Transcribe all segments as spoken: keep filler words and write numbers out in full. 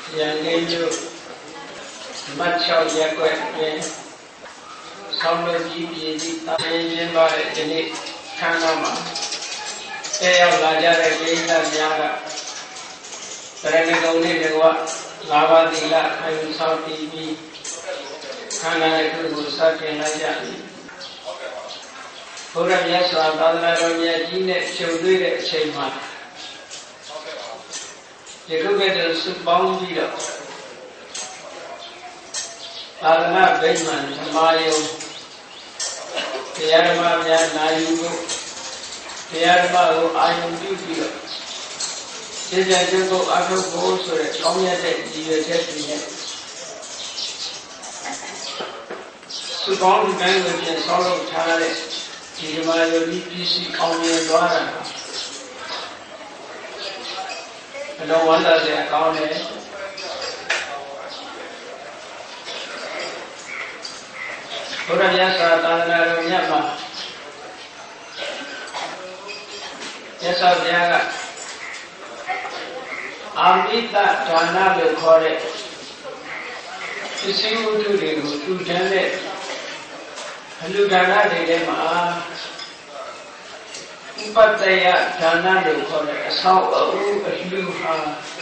Yang itu macam yang kau ini, sama jadi tapi yang baik jadi karena mah, saya belajar lagi dan jaga. Kerana kau ni dewa lawat ila kayu saudi ni, karena itu bursa kena jadi. Orang biasa dalam dunia ini cewek cewek. Jadi kita sebang dia. Karena bagaimana semayu, tiada macam nayu, tiada macam ayam juga. Jadi juga aku bosan, kau ni ada dia jadi. Sebang bangga dia selalu cari, jadi macam ni pisi kau ni luar. Ada wanda dia kau ni. Orang biasa tanah dunia mah, biasa dia amita tanah lekore, isi utu dulu, utu jane, halu tanah dede mah, empat daya tanah lekore, asal au halu ha,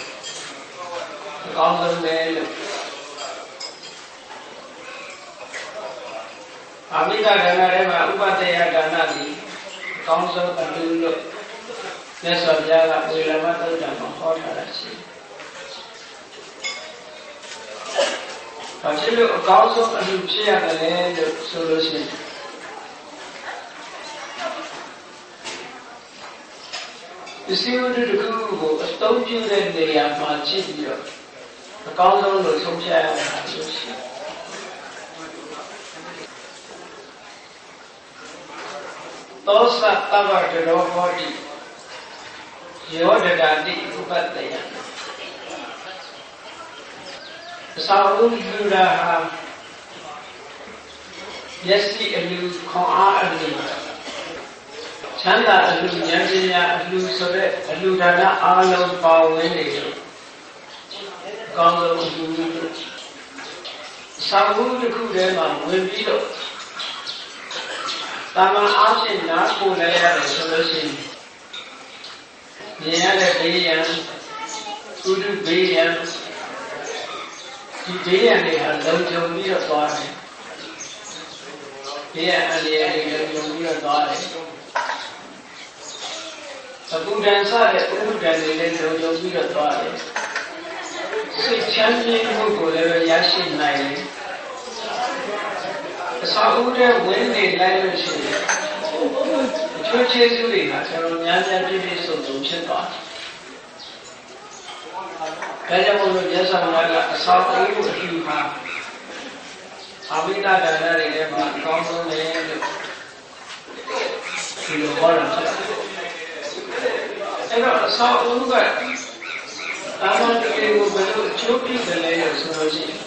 kalau melu. Amita dana rema upataya dana di council penduduk desa jaga ulama tu dah mahal rasi. Kalau council penduduk siapa le solusi? Isi udah dulu, tahu juga dia yang macam dia. Council tu solusi solusi. Dosa tabar terobodi, jodoh dari upataya. Saul judah, yasi elu kau elu, canda elu nyanyinya elu sore elu dana alam pawen itu. Kalau elu Saul itu dia mahu begitu. Tama asin nak boleh ada solusi. Dia ada bayan, udu bayan, di bayan dia dalam jauh dia tuan. Dia ada dalam jauh dia tuan. Aku dan saya, aku dan dia dalam jauh dia tuan. Sekian ni aku boleh yakin naik. Saul dia wende lalu sih. Cuci suri nak kalau nyanya jadi satu cepat. Kalau mau biasa mana Saul itu hidup. Amita dana ini mak kau ni hidup orang. Kalau Saul juga, aman kita boleh cuci boleh solusi.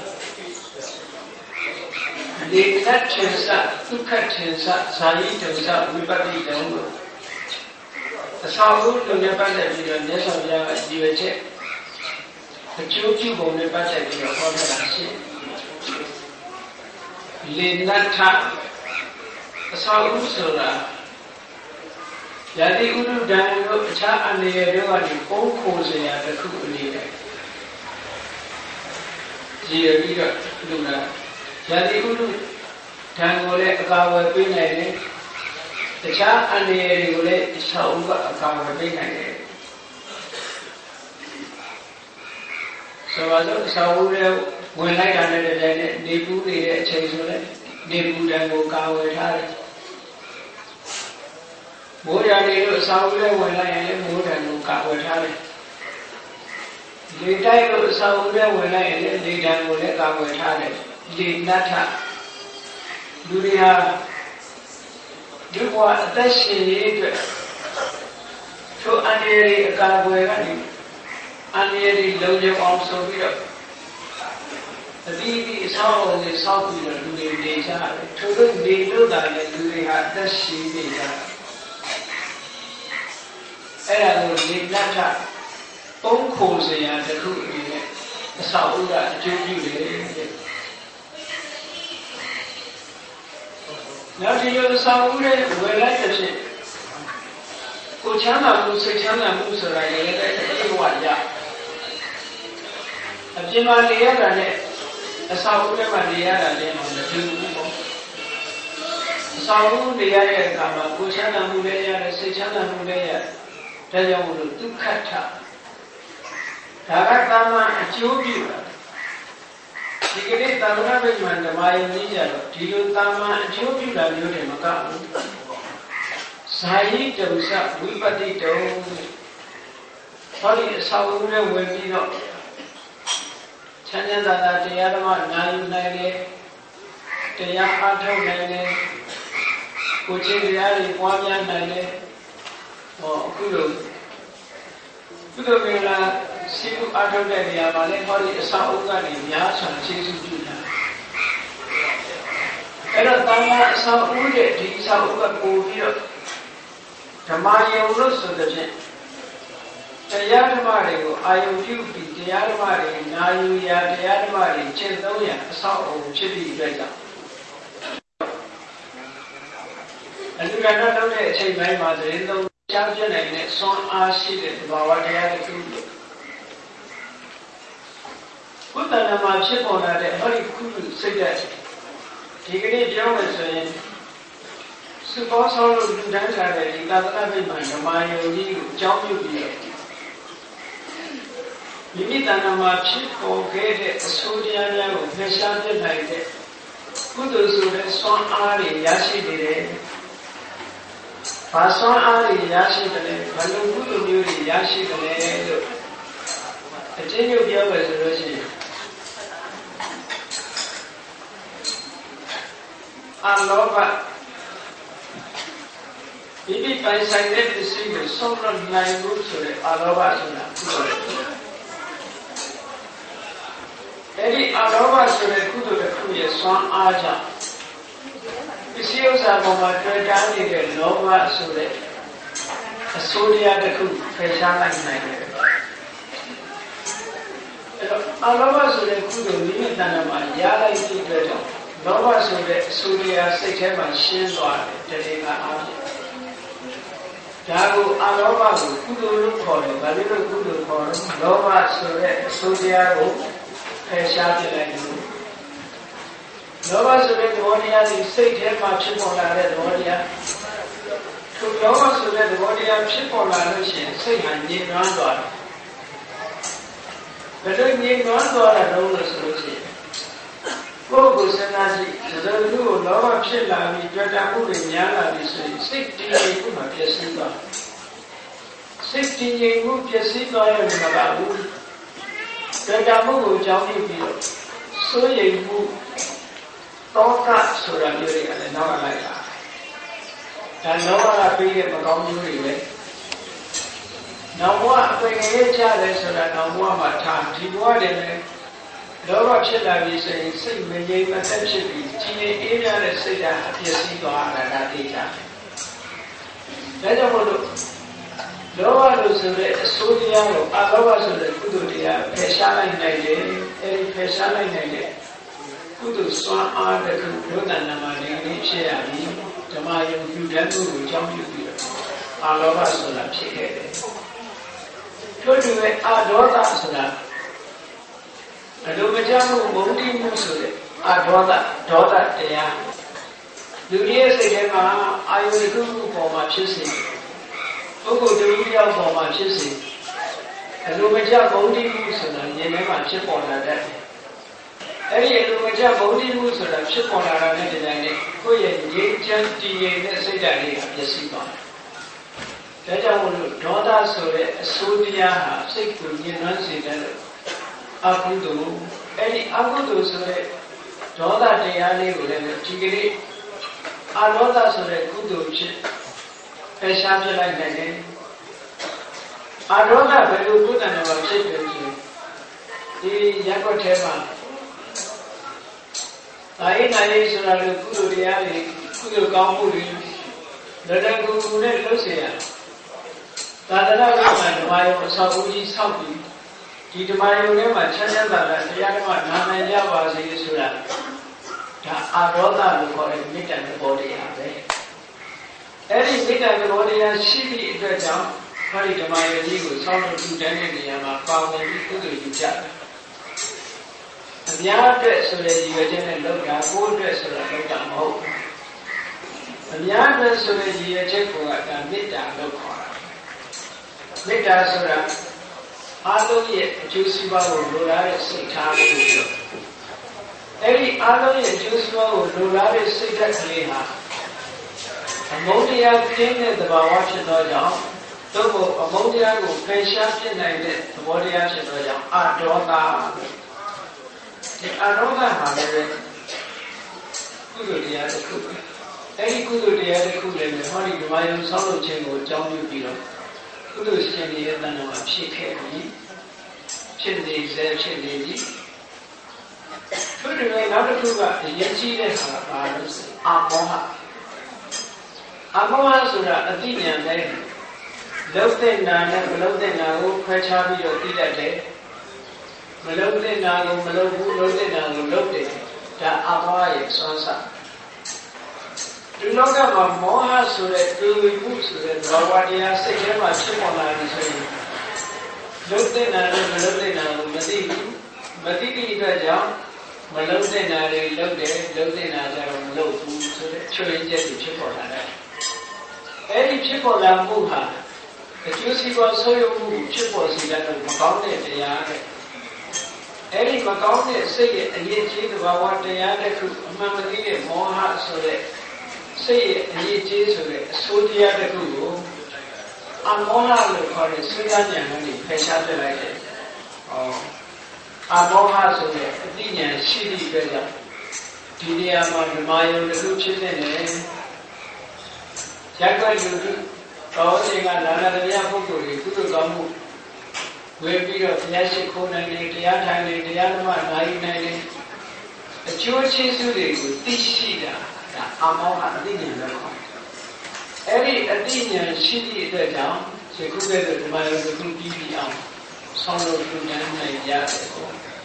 Lekat cinta, tukar cinta, sari cinta, wipati jauh. Sahaja dunia pada dia dia sahaja dia cek. Kecuali boleh baca dia orang nasi. Lekat tak, sahaja surah. Jadi ulu dan ulu cak ane dia wali pokok saya dekat uli. Dia juga dulu. Jadi ulu dan oleh kawat ini, cak ane oleh sahaja kawat ini. Sebab sahaja mulai dan ada debu dia cakap debu dan kawat hari. Muda ni lu sahaja mulai ni muda lu kawat hari. Lidai lu sahaja mulai ni lidai mulai kawat hari. Lidata dunia juga tasyi itu. Tu ane kawat hari. Ane lalu orang sobirak. Tapi di sahaja ni sahaja dunia desa. Turun di lu dah ni dunia tasyi desa. Era lo lekat tak tongkol saya ada tu ini. ဆောက်အဦကအကျိုးပြုတယ်နောက်ဒီလိုအဆောက်အဦနဲ့ဝယ်လိုက်တဲ့ဖြစ်ကိုချမ်းသာမှုစိတ်ချမ်းသာမှုဆိုတာလည်းလည်းအပြည့်အဝရအပြင်မှာနေရတာနဲ့အဆောက်အဦထဲမှာနေရတာလည်းမတူဘူးပေါ့အဆောက်အဦနေရတဲ့အခါမှာကိုချမ်းသာမှုလည်းရတယ်စိတ်ချမ်းသာမှုလည်းရတယ်ဒါကြောင့်မို့လို့ဒုက္ခထဒါကတာမန်အကျိုးပြုတာဒီကနေ့တာမန်ဗိမာန်ဓမ္မယုံကြီးကြတော့ဒီလိုတာမန်အကျိုးပြုတာမျိုးတွေမကဘူးဇာယိတုစဝိပတိတုဟောဒီအဆောက်အဦနဲ့ဝင်ပြီးတော့ချမ်းသာသာတရားဓမ္မနာယူနိုင်တယ်တရားအားထုတ်နိုင်တယ်ကိုယ်ချင်းတရားတွေပွားများနိုင်တယ်ဟောအခုလိုကုသိုလ်ကလာစီကုအားထုတ်တဲ့နေရာမှာလည်းဟောဒီအဆောက်အဦကနေများစွာကျေးဇူးပြုတာအဲ့တော့တာမန်အဆောက်အဦတဲ့ဒီအဆောက်အဦကပို့ပြီးတော့ဓမ္မယုံလို့ဆိုတဲ့ဖြင့်တရားဓမ္မတွေကိုအာယုပြုပြီးတရားဓမ္မတွေနာယူရာတရားဓမ္မတွေကျင့်သုံးရာအဆောက်အဦဖြစ်ပြီးအတွက်ကြောင့်အလူကဏ္ဍလုပ်တဲ့အချိန်ပိုင်းမှာသတင်းသုံးရှားပြနိုင်တဲ့ဆွမ်းအားရှိတဲ့သဘာဝတရားတွေကုသကုသနာမှာဖြစ်ပေါ်လာတဲ့ဟောဒီကုသစိတ်ဓာတ်ဒီကနေ့ပြောမယ်ဆိုရင်စုပေါင်းဆောင်လို့လူတန်းစားတဲ့ဒီသာသနာ့ဗိမာန်ဓမ္မယုံကြီးကိုအကြောင်းပြုပြီးမိမိတဏ္ဍာမှာဖြစ်ပေါ်ခဲ့တဲ့အဆိုးတရားများကိုဖယ်ရှားပြနိုင်တဲ့ကုသိုလ်ဆိုတဲ့ဆွမ်းအားတွေရရှိနေတယ်။ဘာဆွမ်းအားတွေရရှိတယ်လဲဘယ်လိုကုသိုလ်မျိုးတွေရရှိတယ်လဲလို့အကျဉ်းချုပ်ပြောမယ်ဆိုလို့ရှိရင်အလောဘဒီဒီပိုင်ဆိုင်တဲ့ပစ္စည်းကိုဆုံးလွတ်နိုင်ဖို့ဆိုတဲ့အလောဘဆိုတာအဲ့ဒီအလောဘဆိုတဲ့ကုသိုလ်တစ်ခုရဲ့ဆွမ်းအားကြောင့်ပစ္စည်းဥစ္စာပေါ်မှာတွေ့တာနေတဲ့လောဘဆိုတဲ့အဆိုးတရားတစ်ခုဖယ်ရှားလိုက်နိုင်တယ်အဲ့တော့အလောဘဆိုတဲ့ကုသိုလ်မိမိတဏ္ဍာမှာရလိုက်တဲ့အတွက်ကြောင့်လောဘဆိုတဲ့အဆိုးတရားစိတ်ထဲမှာရှင်းသွားတယ်တည်းကအားဖြင့်ဒါကိုအလောဘကိုကုသိုလ်လို့ခေါ်တယ်။ဘာလို့လဲကုသိုလ်ခေါ်လဲ။လောဘဆိုတဲ့အဆိုးတရားကိုဖယ်ရှားပြလိုက်တယ်။လောဘဆိုတဲ့သဘောတရားဒီစိတ်ထဲမှာဖြစ်ပေါ်လာတဲ့သဘောတရား။သူလောဘဆိုတဲ့သဘောတရားဖြစ်ပေါ်လာလို့ရှိရင်စိတ်ဟာငြိမ်နွမ်းသွားတယ်။ဘယ်လိုငြိမ်နွမ်းသွားတာလဲလို့ဆိုလို့ရှိရင်ကိုယ်ကိုယ်စဉ်းစားကြည့်သဇလူကိုလောဘဖြစ်လာပြီးကြွတာမှုတွေများလာပြီးဆိုရင်စိတ်တည်ငြိမ်မှုမှာပျက်စီးသွားစိတ်တည်ငြိမ်မှုပျက်စီးသွားရင်မပါဘူးကြွတာမှုကိုကြောင်းပြီးပြီးတော့စိုးရိမ်မှုတောကဆိုတာမျိုးတွေကလည်းနောက်ကလိုက်တာဒါလောဘကပြီးတဲ့မကောင်းမျိုးတွေပဲနောက်ဘဝအပင်ငယ်ကြတယ်ဆိုတာနောက်ဘဝမှာထားဒီဘဝတည်းလည်းလောဘဖြစ်လာပြီဆိုရင်စိတ်မငြိမ်မသက်ဖြစ်ပြီးကြီးနေအေးရတဲ့စိတ်ဓာတ်အပြည့်စည်သွားတာဒါသိကြတယ်။ဒါကြောင့်မို့လို့လောဘလို့ဆိုတဲ့အဆိုးတရားကိုအလောဘဆိုတဲ့ကုသိုလ်တရားဖယ်ရှားလိုက်နိုင်တယ်။အဲဒီဖယ်ရှားလိုက်နိုင်တဲ့ကုသိုလ်စွမ်းအားတစ်ခုဒုက္ခနာမှာနေနေဖြစ်ရပြီးဓမ္မယုံပြုတဲ့မှုကိုကြောင်းပြုပြီးတော့အလောဘဆိုတာဖြစ်ခဲ့တယ်။ထို့တူပဲအဒေါသဆိုတာအလိုမကျမှုမုန်းတိမှုဆိုတဲ့အဒေါသဒေါသတရားလူရဲ့စိတ်ထဲမှာအာယုတစ်ခုခုပေါ်မှာဖြစ်စေပုဂ္ဂိုလ်တစ်ခုယောက်ပေါ်မှာဖြစ်စေအလိုမကျမုန်းတိမှုဆိုတာဉာဏ်ထဲမှာဖြစ်ပေါ်လာတဲ့အဲ့ဒီအလိုမကျမုန်းတိမှုဆိုတာဖြစ်ပေါ်လာတဲ့ဒီတိုင်းနဲ့ကိုယ့်ရဲ့ငြိမ်းချမ်းတည်ငြိမ်တဲ့စိတ်ဓာတ်လေးကပျက်စီးသွားတယ်။ဒါကြောင့်မို့လို့ဒေါသဆိုတဲ့အဆိုးတရားဟာစိတ်ကိုညှဉ်းနှွမ်းစေတယ်လို့အကုသိုလ်အဲ့ဒီအကုသိုလ်ဆိုတဲ့ဒေါသတရားလေးကိုလည်းဒီကနေ့အလောသဆိုတဲ့ကုသိုလ်ဖြစ်ဖယ်ရှားပြလိုက်နိုင်တယ်အဒေါသဘယ်လိုကုသနာမှာဖြစ်တယ်ဆိုဒီရက်ွက်ထဲမှာတိုင်းနိုင်ဆိုတာလို့ကုသိုလ်တရားတွေကုသိုလ်ကောင်းမှုတွေလက်တကူကူနဲ့လှုပ်เสียရသာသနာ့ဘာသာဓမ္မရောအဆောက်အဦကြီးဆောက်ပြီးဒီဓမ္မယုံထဲမှာချမ်းသာတာတရားဓမ္မနာနိုင်ကြပါစေဆိုတာဒါအာရောဒလို့ခေါ်တဲ့မေတ္တာသဘောတရားပဲအဲ့ဒီမေတ္တာသဘောတရားရှိသည့်အတွက်ကြောင့်ဟောဒီဓမ္မယုံကြီးကိုဆောင်းလို့ထူတန်းတဲ့နေရာမှာပါဝင်ပြီးကုသိုလ်ယူကြတယ်အများအတွက်ဆိုတဲ့ဒီဝကျနဲ့လောက်တာကိုယ်အတွက်ဆိုတာလောက်တာမဟုတ်ဘူးအများအတွက်ဆိုတဲ့ဒီရဲ့ချက်ကိုကဒါမေတ္တာလို့ခေါ်တာမေတ္တာဆိုတာအားလုံးရဲ့အကျိုးစီးပွားကိုလိုလားတဲ့စိတ်ထားလေးကိုပြောအဲ့ဒီအားလုံးရဲ့အကျိုးစီးပွားကိုလိုလားတဲ့စိတ်ဓာတ်ကလေးဟာအမုန်းတရားကျင်းတဲ့သဘာဝဖြစ်သောကြောင့်သို့မဟုတ်အမုန်းတရားကိုဖယ်ရှားပြစ်နိုင်တဲ့သဘောတရားဖြစ်သောကြောင့်အာဒေါသဒီအာဒေါသဟာလည်းကုသိုလ်တရားတစ်ခုပဲအဲ့ဒီကုသိုလ်တရားတစ်ခုလည်းဟောဒီဓမ္မယုံဆောင်းလုပ်ခြင်းကိုအကြောင်းပြုပြီးတော့ကုသိုလ်ရှင်ရဲ့တဏ္ဍာမှာဖြစ်ခဲ့ပြီဖြစ်နေစေဖြစ်နေပြီသူတွေနောက်တစ်ခုကအရင်ကြီးတဲ့ဟာပါလို့ဆိုအာမောဟအာမောဟဆိုတာအတိညာနဲ့လုံးတဲ့နာနဲ့မလုံးတဲ့နာကိုခွဲခြားပြီးတော့သိတတ်တယ်မလုံးတဲ့နာကိုမလုံးဘူးလုံးတဲ့နာကိုလုံးတယ်ဒါအာမောဟရဲ့စွမ်းစားဒီလောကမှာမောဟဆိုတဲ့ဒုဝိပုဆိုတဲ့ဘာဝတရားစိတ်ထဲမှာဖြစ်ပေါ်လာပြီဆိုရင်လုံးတဲ့နာနဲ့မလုံးတဲ့နာကိုမသိဘူးမသိတဲ့အတွက်ကြောင့်မလုံးတဲ့နာတွေလုံးတယ်လုံးတဲ့နာကြတော့မလုံးဘူးဆိုတဲ့ချွေရင်းချက်တွေဖြစ်ပေါ်လာတယ်အဲ့ဒီဖြစ်ပေါ်လာမှုဟာအကျိုးစီးပွားဆွေးနွေးမှုဖြစ်ပေါ်စေတဲ့မကောင်းတဲ့တရားတဲ့အဲ့ဒီမကောင်းတဲ့စိတ်ရဲ့အရေးကြီးတဲ့ဘာဝတရားတစ်ခုအမှန်မသိတဲ့မောဟဆိုတဲ့စိတ်ရဲ့အရေးကြီးဆိုတဲ့အဆိုးတရားတစ်ခုကိုအမောဟလို့ခေါ်တဲ့စိတ်ဉာဏ်နဲ့ဖယ်ရှားပြလိုက်တယ်။ဟောအမောဟဆိုတဲ့အသိဉာဏ်ရှိသည့်အတွက်ကြောင့်ဒီနေရာမှာဓမ္မယုံတစ်ခုဖြစ်နေတယ်။ရက်ွက်လူတို့တော်ရှင်ကလာလာတရားပုဂ္ဂိုလ်တွေကုသိုလ်ကောင်းမှုဝေပြီးတော့ဘုရားရှိခိုးနိုင်တယ်တရားထိုင်တယ်တရားဓမ္မနိုင်နိုင်တယ်အကျိုးကျေးဇူးတွေကိုသိရှိတာဒါအမောဟအသိဉာဏ်လို့ခေါ်တယ်အဲ့ဒီအသိဉာဏ်ရှိသည့်အတွက်ကြောင့်ဒီကုသိုလ်ဓမ္မယုံတစ်ခုပြီးပြီးအောင်ဆောင်းလို့ထူတန်းနိုင်ရတယ်ဟော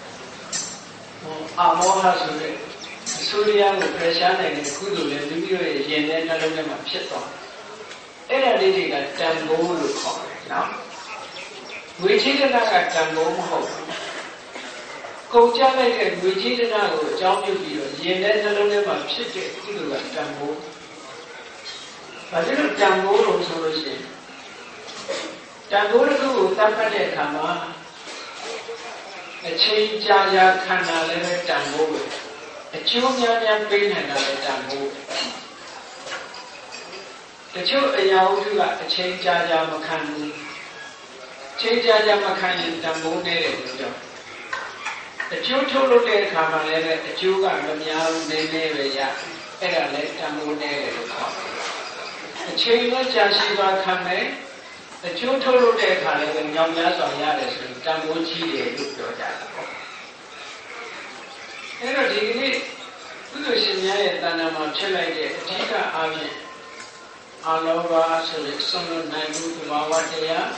အမောဟဆိုတဲ့အဆိုးတရားကိုဖယ်ရှားနိုင်တဲ့ကုသိုလ်လည်းမိမိတို့ရဲ့ယဉ်တဲ့နှလုံးထဲမှာဖြစ်သွားတယ်အဲ့ဒါလေးတွေကတန်ဖိုးလို့ခေါ်တယ်နော်ငွေချေးတဲ့ကတန်ဖိုးမဟုတ်ဘူးကုန်ကြလိုက်တဲ့ငွေချေးတဲ့ကိုအကြောင်းပြုပြီးတော့ယဉ်တဲ့နှလုံးထဲမှာဖြစ်တဲ့ကုသိုလ်ကတန်ဖိုးဘာလို့တန်ဖိုးလို့ဆိုလို့ရှိရင်တန်ဖိုးတစ်ခုကိုသတ်မှတ်တဲ့အခါမှာအချိန်ကြာကြာခန္ဓာလည်းပဲတန်ဖိုးပဲအကျိုးများများပေးနိုင်တာလည်းတန်ဖိုးတချို့အရာဝတ္ထုကအချိန်ကြာကြာမခံဘူးချိန်ကြာကြာမခံရင်တန်ဖိုးနေတယ်လို့ပြောအကျိုးထုတ်လုပ်တဲ့အခါမှာလည်းအကျိုးကမများဘူးနည်းနည်းပဲရအဲ့ဒါလည်းတန်ဖိုးနေတယ်လို့ခေါ်အချိန်နဲ့ကြာရှိသွားခံမယ်အကျိုးထုတ်လုပ်တဲ့အခါလည်းညောင်များစွာရတယ်ဆိုရင်တန်ဖိုးကြီးတယ်လို့ပြောကြတာပေါ့အဲ့တော့ဒီကနေ့ကုသိုလ်ရှင်များရဲ့တဏ္ဍာမှာဖြစ်လိုက်တဲ့အဓိကအားဖြင့်အလောဘဆိုတဲ့ဆုံးလို့နိုင်မှုသဘာဝတရား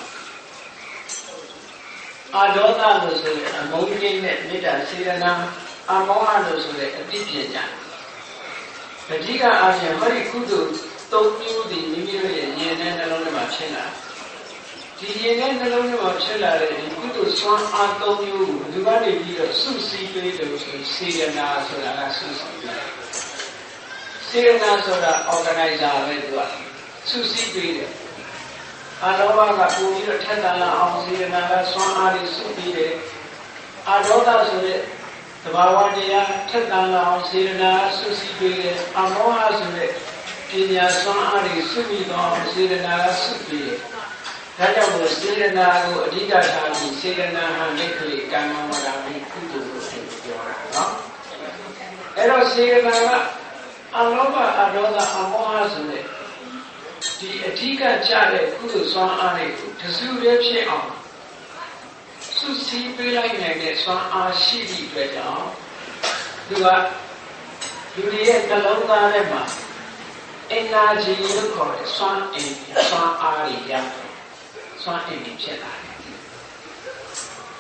အာဒေါသလို့ဆိုတဲ့အမုန်းကြီးနဲ့မေတ္တာစေတနာအမောဟလို့ဆိုတဲ့အတိပညာအဓိကအားဖြင့်ဟောဒီကုသိုလ်သုံးမျိုးဒီမိမိတို့ရဲ့ဉာဏ်နဲ့နှလုံးထဲမှာဖြစ်လာဒီဉာဏ်နဲ့နှလုံးထဲမှာဖြစ်လာတဲ့ဒီကုသိုလ်စွမ်းအားသုံးမျိုးကိုဒီကနေပြီးတော့စုစည်းပေးတယ်ဆိုစေတနာဆိုတာကစုစည်းပေးစေတနာဆိုတာ organizer ပဲသူကစုစည်းပေးတယ်အာလောဘကပုံပြီးတော့ထက်သန်လာအောင်စေတနာကစွမ်းအားတွေစုပြီးတယ်အာဒေါသဆိုတဲ့သဘာဝတရားထက်သန်လာအောင်စေတနာစုစည်းပေးတယ်အမောဟဆိုတဲ့ပညာစွမ်းအားတွေစုပြီးတော့စေတနာကစုပြီးတယ်ဒါကြောင့်မို့စေတနာကိုအဓိကထားပြီးစေတနာဟာလက်ခလေးကံမောတာပြီးကုသိုလ်လို့ပြောတာနော်အဲ့တော့စေတနာကအလောဘအဒေါသအမောဟဆိုတဲ့ဒီအဓိကကြတဲ့ကုသိုလ်စွမ်းအားတွေကိုတစုတည်းဖြစ်အောင်စုစည်းပေးလိုက်နိုင်တဲ့စွမ်းအားရှိသည့်အတွက်ကြောင့်သူကလူတွေရဲ့နှလုံးသားထဲမှာ energy လို့ခေါ်တဲ့စွမ်းအင်စွမ်းအားတွေရစွမ်းအင်တွေဖြစ်လာတယ်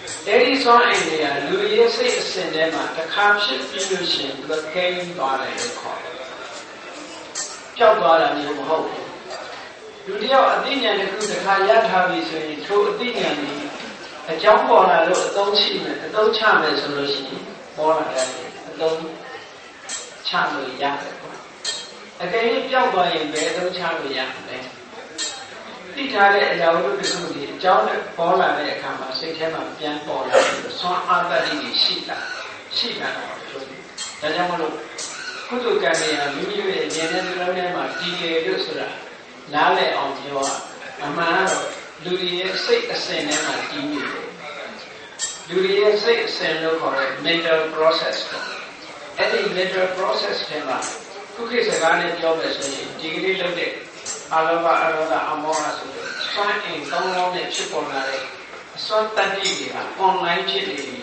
Daddy saw India, Louis say a cinema, the caption illusion, the game bar and the call. Job bar and you hope. Ludia, a thing and a good Kayat Havis, through a thing and a jump on a don't see a don't charm as a machine, more like a don't charm with young. Again, job by in bed, don't charm with young. He tried it and I would be John Paula may come and say him and Pian Paula, some other sheep. Sheep and all. The young Kudu Gabby and you and Yenema, D A Lusura, Nale on your Amaro, Louis say a cinema T V. Louis say a cinema mental process. Any mental process came up. Cookies are garnet job as a degree loaded. Alova Aroda Amora, Swan in Tongo chip on a Swan Tadi, online chili.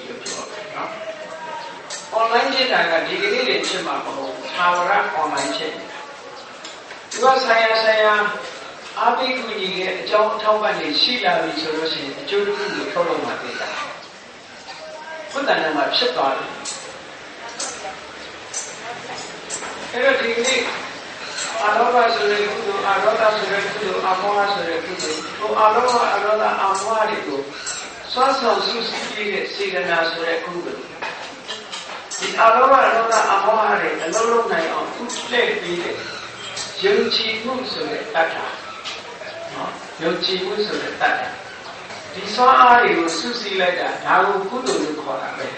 Online chit, I got degree in Chimapo, Tower online chit. Because I say, I'll be good to get John Tobani, Sheila, which was in the children to follow my data. Put that in my chip on. Hello, degree. Alova Sureku, Aroda Sureku, Amora Sureku, to Alova Aroda Amariku, Swasan Susi, Sigana Sureku. The Alova Aroda Amari, a low night on foot slave beating, Yochi Musule Tata. Yochi Musule Tata. The Swari was Susi like that, how good do you call it?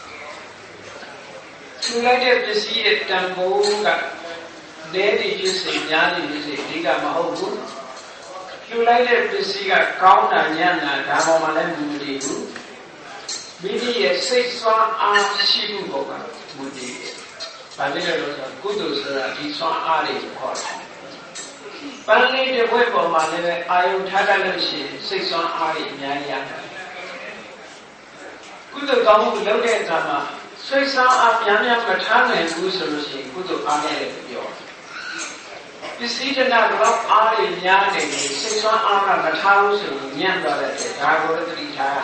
To let it see it, Tambo. Daddy used to Yanni used to dig up my whole book. You like it to see a count and Yana, Damalan Mudibu. Maybe a six one arm Shibu Boga would be it. But there was a good that this one Ari called. Finally, the web of my level, I would have a six one Ari Yana. Good Gamu look at Tama. Six one up Yana Katana and Gusurusi, good Amel. This is not about all in Yanni, six one hour of the house in Yanda, I go to the retire.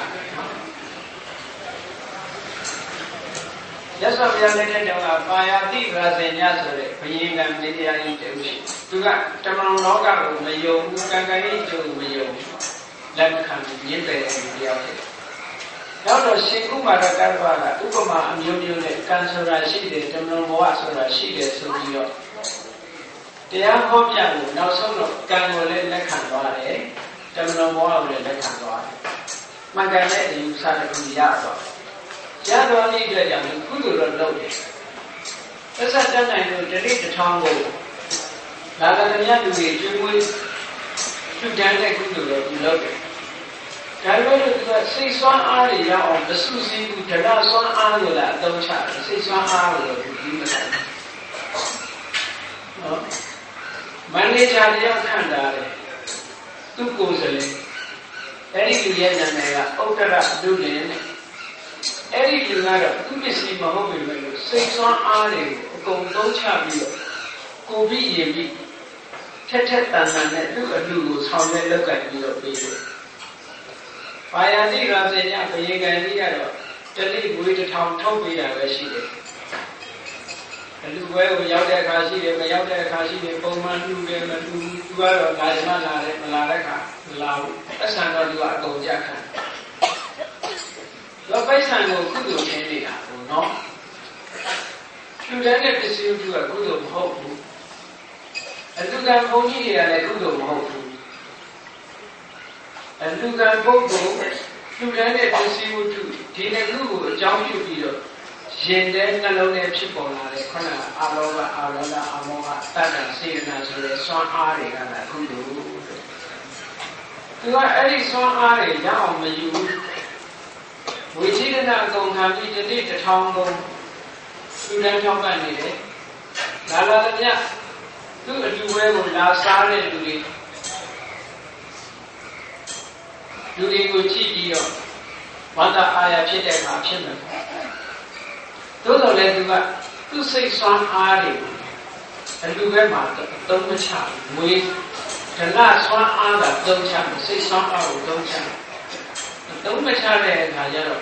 Just of the legend of Bayati Razan Yazare, being a media interview. To that, Tamon Loga, Mayo, Kangani, to Mayo, let come in the other. Now, Shikuma Rakarva, Ukoma, and Union, Cancer, Rashid, Tamon Moas, Rashid, so you. They are home young, now some of Ganole Lekanware, Terminal Moa Lekanware. Magane, you started from the Yado. Yado needed young, good or loaded. As I done, I will delete the tongue. Rather than Yadu, you will to Dana good loaded. Carlo six one Ari on the Susi, the last one Arula, don't chat, six one Arula to do the Manager Kandare, two Kuzali, Eric Yanamera, Okara Dulin, Eric Lunara, Kubisi Mahobi, six one Ari, Go Chabi, Kobi Yebi, Tetet and look at Luz, how they look at your baby. Bayani Razania, Payega, Telly with the town Toby, where she did. And look where we out there, Kashi, we out there, Kashi, Bowman, you were a Lazana, Malaka, Lau, a son of Lago Jacan. Your face and go good of Canada, no? You then get to see you a good of hope. And look at Bonnie and a good of hope. And look at Bobo, you then get to see you too. Tina Guru, John Jupiter. Jende Nalone people are the corner, Alova, Arola, Amoa, Tata, Sina, so the Swan Ari and a Kudu. You are any Swan Ari down with you. We didn't go have to did the town go. You don't talk about it. Nala, do a new way with last Saturday to it. Do it with G D O. What the higher check option. Those let you got two six one Ari and you get my don't chap with the last one other don't chap, six one hour don't chap. သုံးမချတဲ့အခါကျတော့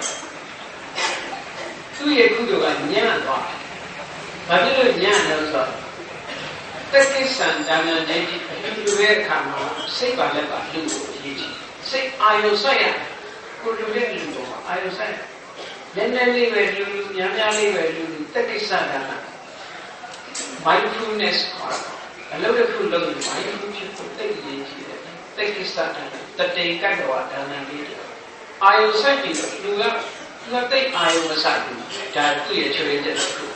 သူ့ရဲ့ကုသိုလ်ကညံ့သွားတယ်။ဘာဖြစ်လို့ညံ့လဲဆိုတော့တက္ကိစ္ဆံဒါနဒိဋ္ဌိအတူတူရဲ့အခါမှာစိတ်ပါလက်ပါလူကိုအရေးကြီးစိတ်အာယုစိုက်ရကိုလူရဲ့လူကိုအာယုစိုက်နည်းနည်းလေးပဲလူလူများများလေးပဲလူလူတက္ကိစ္ဆဒါန mindfulness ခေါ်တာအလုပ်တစ်ခုလုပ်ရင် mindful ဖြစ်ဖို့တိတ်ရေးကြီးတယ်တက္ကိစ္ဆဒါနတတေကတ္တဝဒါနလေးတွေအာယုစိုက်ပြီးတော့လူကသူကတိတ်အာယုမစိုက်ဘူးဒါသူ့ရဲ့ချွေးတဲ့တစ်ခု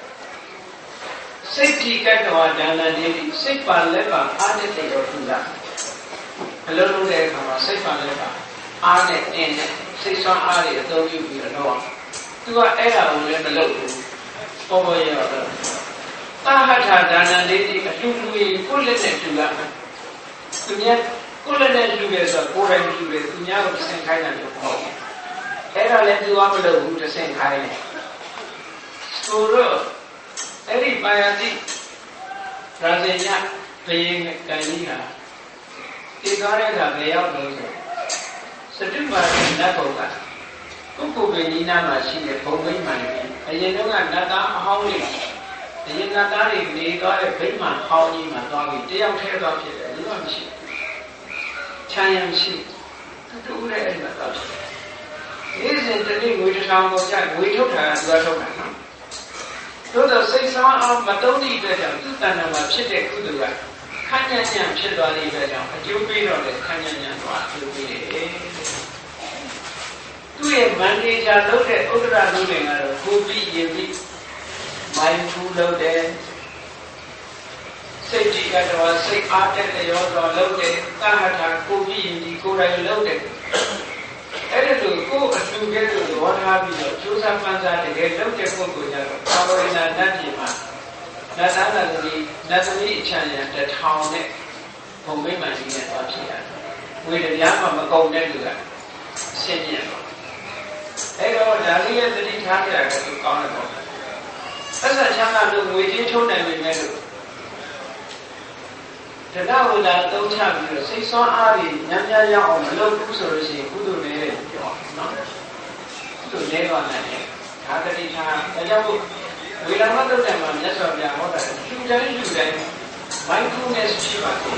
စိတ်ဒီကတ္တဝဒါနလေးတွေစိတ်ပါလက်ပါအားတဲ့တဲ့ရောသူကအလုပ်လုပ်တဲ့အခါမှာစိတ်ပါလက်ပါအားနဲ့အင်းနဲ့စိတ်ဆွမ်းအားတွေအသုံးပြုပြီးတော့သူကအဲ့ဒါကိုလည်းမလုပ်ဘူးပေါ်ပေါ်ရတော့တာဟထာဒါနလေးတွေအတူတူကိုလက်နဲ့တူလာသူများကိုလက်နဲ့တူတယ်ဆိုတော့ကိုယ်တိုင်တူတယ်သူများကိုသင်ခိုင်းတယ်လို့ပြောတယ်အဲ့ဒါလည်းသူကမလုပ်ဘူးသင်ခိုင်းတယ်ဆိုတော့အဲ့ဒီပါယတိရာဇညဘယင်းကံကြီးဟာဒီကားတဲ့ကဘယ်ရောက်လို့ဆိုစတုမာရနတ်ဘုံကကုက္ကုပင်ကြီးနားမှာရှိတဲ့ဘုံမိမ့်မှန်ကြီးအရင်တော့ကနတ်သားအဟောင်းလေးအရင်နတ်သားတွေနေသွားတဲ့ဗိမာန်ဟောင်းကြီးမှာသွားပြီးတယောက်ထဲသွားဖြစ်တယ်လို့မရှိချမ်းရမရှိတူတူတဲ့အဲ့မှာသွားဖြစ်နေ့စဉ်တနေ့ငွေတစ်ထောင်ကိုကြငွေထုတ်တာကသူကထုတ်တာနော်တို့တော့စိတ်ဆောင်းအောင်မတုံးသည့်အတွက်ကြောင့်သူ့တဏ္ဍာမှာဖြစ်တဲ့ကုသိုလ်ကခန့်ညံ့ညံ့ဖြစ်သွားတဲ့အတွက်ကြောင့်အကျိုးပေးတော့လေခန့်ညံ့ညံ့သွားအကျိုးပေးတယ်သူ့ရဲ့မန်နေဂျာလုပ်တဲ့ဥဒ္ဒရာလူတွေကတော့ကိုပြီးရင်ပြီးမိုင်းဖူးလုပ်တယ်စိတ်ကြည်ကတော့စိတ်အားတက်တဲ့ရောတော့လုပ်တယ်သဟထာကိုပြီးရင်ဒီကိုယ်တိုင်လုပ်တယ်အဲ့ဒါလိုကိုယ်အတူကဲလို့သဘောထားပြီးတော့ကျိုးစားပန်းစားတကယ်လုပ်တဲ့ပုဂ္ဂိုလ်ကြတော့ပါဝရဏနတ်ပြည်မှာနတ်သားနတ်သမီးနတ်သမီးအချမ်းရံတစ်ထောင်နဲ့ဘုံမိမ့်မှန်ကြီးနဲ့သွားဖြစ်ရတယ်။ဝေတရားမှမကုန်တဲ့လူကရှင်းပြတော့အဲ့တော့ဒါလေးရဲ့သတိထားကြရတဲ့ကောင်းတဲ့ပေါ့။သက်သက်ချမ်းသာလို့ငွေချင်းထုတ်နိုင်ပေမဲ့လို့တရားဝဒသုံးချပြီးတော့စိတ်ဆွမ်းအားတွေညံ့ညမ်းရအောင်မလုပ်ဘူးဆိုလို့ရှိရင်ကုသိုလ်နဲ့ပြောနော်ကုသိုလ်နဲ့တော့လည်းဒါတတိထားဒါကြောင့်ဝေဒနာတုတ်တယ်မှာမြတ်စွာဘုရားဟောတာလူတိုင်းလူတိုင်း mindfulness ရှိပါတယ်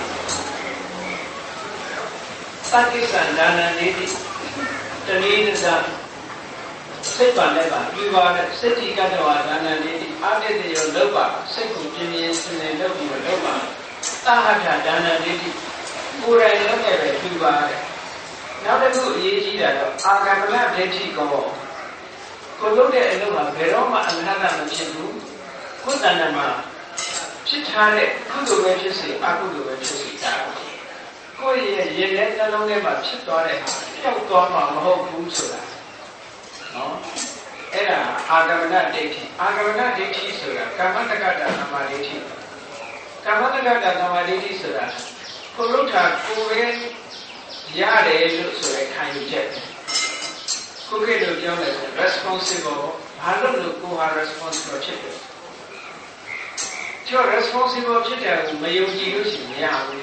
သတိစံဒါနနေတိတနည်းနည်းစိတ်ပါလည်းပါပြီးပါတဲ့စိတ်တိကတ္တဝါဒါနနေတိအာတ္တတေရောလောက်ပါစိတ်ကိုပြင်းပြင်းစင်စင်လုပ်ပြီးတော့ပါသဟထာဒါနဒိဋ္ဌိကိုယ်တိုင်လုပ်ခဲ့ပဲပြပါတယ်နောက်တစ်ခုအရေးကြီးတာတော့အာဂမနဒိဋ္ဌိကောကိုလုပ်တဲ့အလုပ်မှာဘယ်တော့မှအလဟတမဖြစ်ဘူးကိုယ်တဏ္ဍာမှာဖြစ်ထားတဲ့ကုသိုလ်ပဲဖြစ်စေအကုသိုလ်ပဲဖြစ်စေဒါကိုယ့်ရဲ့ရင်ထဲနှလုံးထဲမှာဖြစ်သွားတဲ့ဟာပျောက်သွားမှာမဟုတ်ဘူးဆိုတာနော်အဲ့ဒါအာဂမနဒိဋ္ဌိအာဂမနဒိဋ္ဌိဆိုတာကာမတက္ကတာသမာဓိဋ္ဌိကာမတက္ကတာသမာဓိဋ္ဌိဆိုတာကိုလုထာကိုယ်ရဲ့ရတယ်လို့ဆိုတဲ့ခံယူချက်ကိုယ်ကလို့ပြောတယ် responsible ဘာလို့လို့ကိုယ်ဟာ responsible ဖြစ်တယ်ကျော် responsible ဖြစ်တယ်ကိုမယုံကြည်လို့ရှိရင်မရဘူး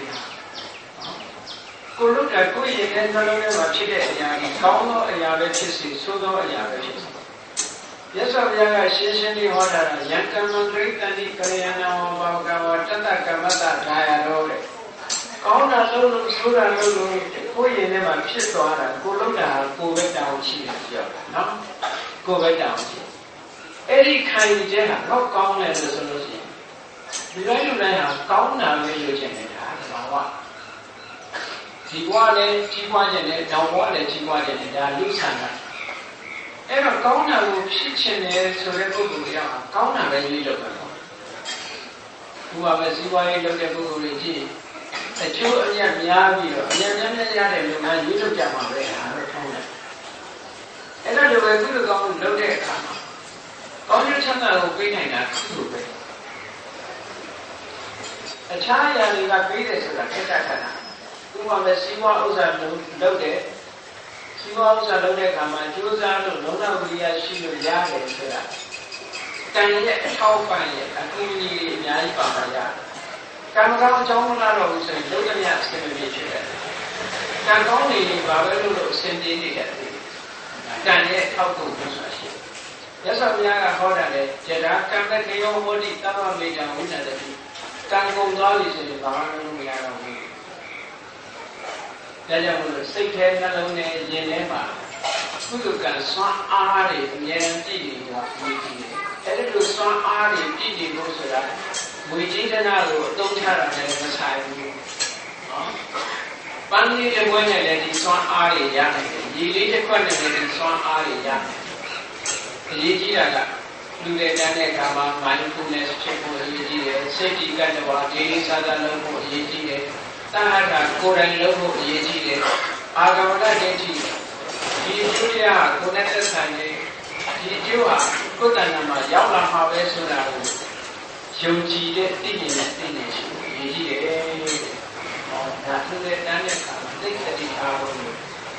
ကိုလုထာကိုယ်ရဲ့နှလုံးထဲမှာဖြစ်တဲ့အရာကြီးကောင်းသောအရာပဲဖြစ်စေဆိုးသောအရာပဲဖြစ်စေယသဗျာကရှင်းရှင်းလေးဟောတာကယံကမ္မဂရိတန္တိကရယနာဝဘာဝကဝတတ္တကမ္မတဒါယရောတဲ့ကောင်းတာလို့လို့ဆိုးတာလို့လို့ကိုယ်ရင်ထဲမှာဖြစ်သွားတာကိုလုံးတာကိုယ်ပဲတောင်းရှိတယ်ပြောတာနော်ကိုယ်ပဲတောင်းရှိအဲ့ဒီခံယူချက်ဟာတော့ကောင်းတယ်လို့ဆိုလို့ရှိရင်ဒီလိုလူတိုင်းဟာကောင်းတာပဲလို့ချင်တယ်ဒါကဘာဝဒီဘဝလည်းကြီးပွားခြင်းနဲ့တောင်ဘဝလည်းကြီးပွားခြင်းနဲ့ဒါလူဆန္ဒအဲ့တော့ကောင်းတာကိုဖြစ်ချင်တယ်ဆိုတဲ့ပုဂ္ဂိုလ်တွေကကောင်းတာပဲရွေးလုပ်တာပေါ့။ဘုရားပဲစီးပွားရေးလုပ်တဲ့ပုဂ္ဂိုလ်တွေကြီးအကျိုးအမြတ်များပြီးတော့အမြတ်များများရတဲ့လုပ်ငန်းရွေးလုပ်ကြမှာပဲဟာတော့ထောင်းတယ်။အဲ့ဒါလိုပဲသူ့ကောင်းလုပ်တဲ့အခါမှာကောင်းကျိုးချမ်းသာကိုပေးနိုင်တာသူ့လိုပဲ။အခြားအရာတွေကပေးတယ်ဆိုတာခက်တာခက်တာ။ဘုရားပဲစီးပွားဥစ္စာလုပ်တဲ့စီးပွားဥစ္စာလုပ်တဲ့အခါမှာကြိုးစားလို့လုံလောက်ဝိရိယရှိလို့ရတယ်ဆိုတာတန်ရဲ့အထောက်ပံ့ရဲ့အကူအညီတွေအများကြီးပါပါရတယ်။ကံကောင်းအကြောင်းမလားတော့ဘူးဆိုရင်လုံးဝအဆင်မပြေဖြစ်တယ်။ကံကောင်းနေရင်ဘာပဲလို့လို့အဆင်ပြေနေတယ်ကံရဲ့ထောက်ကူမှုဆိုတာရှိတယ်။မြတ်စွာဘုရားကဟောတာလေဇရာကံမဲ့ခေယောဟောတိတမ္မမေတံဝိနတတိကံကုန်သွားပြီဆိုရင်ဘာမှလုပ်မရတော့ဘူး။ဒါကြောင့်မို့လို့စိတ်ထဲနှလုံးထဲရင်ထဲမှာကုသကံစွမ်းအားတွေအမြဲတမ်းပြည့်နေတာမြည်ကြည့်တယ်။အဲဒီလိုစွမ်းအားတွေပြည့်နေဖို့ဆိုတာဝိจิตနာကိုအသုံးချတာလည်းမဆိုင်ဘူး။နော်။ပန်းလေးတစ်ခွက်နဲ့လည်းဒီစွမ်းအားတွေရနိုင်တယ်။ရေလေးတစ်ခွက်နဲ့လည်းဒီစွမ်းအားတွေရနိုင်တယ်။အရေးကြီးတာကလူတွေတန်းတဲ့ကာမ mindfulness ဖြစ်ဖို့အရေးကြီးတယ်။စိတ်ဒီကတ္တဝါဒေသစာသလုံးဖို့အရေးကြီးတယ်။တဏှာကကိုယ်တိုင်လုံးဖို့အရေးကြီးတယ်။အာဂမနဒိဋ္ဌိဒီအကျိုးရကိုယ်နဲ့သက်ဆိုင်တဲ့ဒီအကျိုးဟာကိုယ်တဏ္ဍာမှာရောက်လာမှာပဲဆိုတာကိုယုံကြည်တဲ့သိဉာဏ်နဲ့သိဉာဏ်ရှိဖို့အရေးကြီးတယ်။ဟောဒါသူတဲ့တန်းတဲ့ကာမသိက္ခတိအားလုံးလို့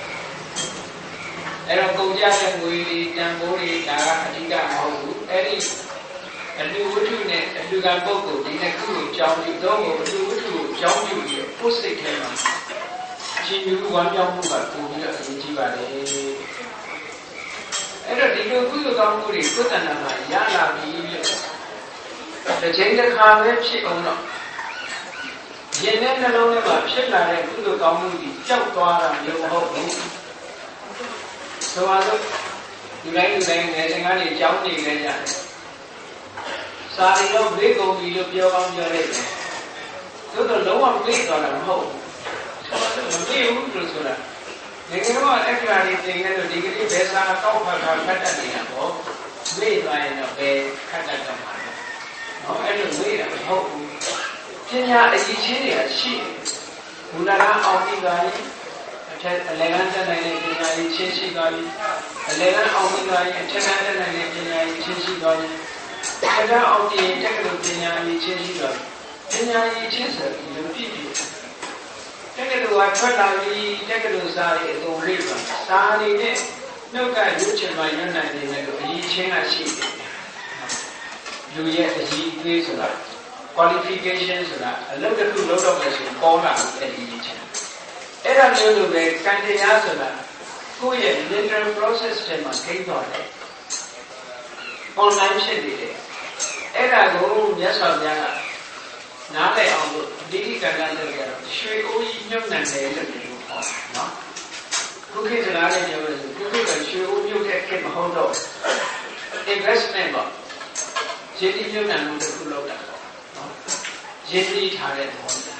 အဲ့တော့ကုန်ကြတဲ့ငွေတွေတန်ဖိုးတွေဒါကအဓိကမဟုတ်ဘူးအဲ့ဒီအလူဝတ္ထုနဲ့အလူကံပုဂ္ဂိုလ်ဒီနှစ်ခုကိုကြောင်းပြီးတော့အလူဝတ္ထုကိုကြောင်းပြီးပြီးပုစိတ်ထဲမှာရှင်ယူဝမ်းမြောက်မှုကပုံပြီးတော့အရေးကြီးပါတယ်အဲ့တော့ဒီလိုကုသိုလ်ကောင်းမှုတွေကိုယ်တဏ္ဍာမှာရလာပြီးတစ်ချိန်တစ်ခါပဲဖြစ်အောင်တော့ရင်ထဲနှလုံးထဲမှာဖြစ်လာတဲ့ကုသိုလ်ကောင်းမှုတွေကြောက်သွားတာမျိုးမဟုတ်ဘူးဆိုပါစို့ဒီတိုင်းဒီတိုင်းငယ်စဉ်ကနေကြောင်းနေကြရတယ်စာရီတော့ဘေးကုန်ပြီလို့ပြောကောင်းပြောလိုက်တယ်သို့တော့လုံးဝမေ့သွားတာမဟုတ်ဘူးမမေ့ဘူးလို့ဆိုတာဒီကနေ့ကအခရာလေးသင်ခဲ့လို့ဒီကနေ့ဘယ်စာကောက်ဖတ်တာဖတ်တတ်နေတာပေါ့မေ့သွားရင်တော့ဘယ်ခတ်တတ်တော့မှာလဲနော်အဲ့လိုမေ့တာမဟုတ်ဘူးပညာအကြီးချင်းတွေကရှိတယ်ဘုရားကအောင်ပြီးသွားရင်အထက်အလယ်ကန်းတက်နိုင်တဲ့ပညာရေးချင်းရှိသွားပြီအလယ်ကန်းအောင်ပြီးသွားရင်အထက်ကန်းတက်နိုင်တဲ့ပညာရေးချင်းရှိသွားပြီအထက်ကန်းအောင်ပြီးရင်တက္ကသိုလ်ပညာရေးချင်းရှိသွားပြီပညာရေးချင်းဆိုဒီလိုပြည့်ပြည့်တက္ကသိုလ်ကထွက်လာပြီးတက္ကသိုလ်စာရေးအကုန်လေးပါစာရည်နဲ့နှုတ်ကရွတ်ချင်မှရွတ်နိုင်နေတယ်လို့အရေးချင်းကရှိတယ်လူရဲ့အရေးအသေးဆိုတာ qualification ဆိုတာအလုပ်တစ်ခုလုပ်တော့မယ်ဆိုပေါ်လာတဲ့ဒီအချင်းအဲ့ဒါမျိုးလိုပဲကံတရားဆိုတာကိုယ့်ရဲ့ mental process တွေမှာကိန်းသွားတယ် online ဖြစ်နေတယ်အဲ့ဒါကိုမြတ်စွာဘုရားကနားလည်အောင်လို့ဒီဒီကံကံလုပ်ရတော့ရွှေအိုးကြီးမြုပ်နှံတယ်လို့ပြောဟောနော်ခုခေတ်စကားနဲ့ပြောလို့ခုခေတ်ကရွှေအိုးမြုပ်တဲ့ခေတ်မဟုတ်တော့ investment ပေါ့ရင်းနှီးမြုပ်နှံမှုတစ်ခုလုပ်တာပေါ့နော်ရင်းနှီးထားတဲ့ပုံစံ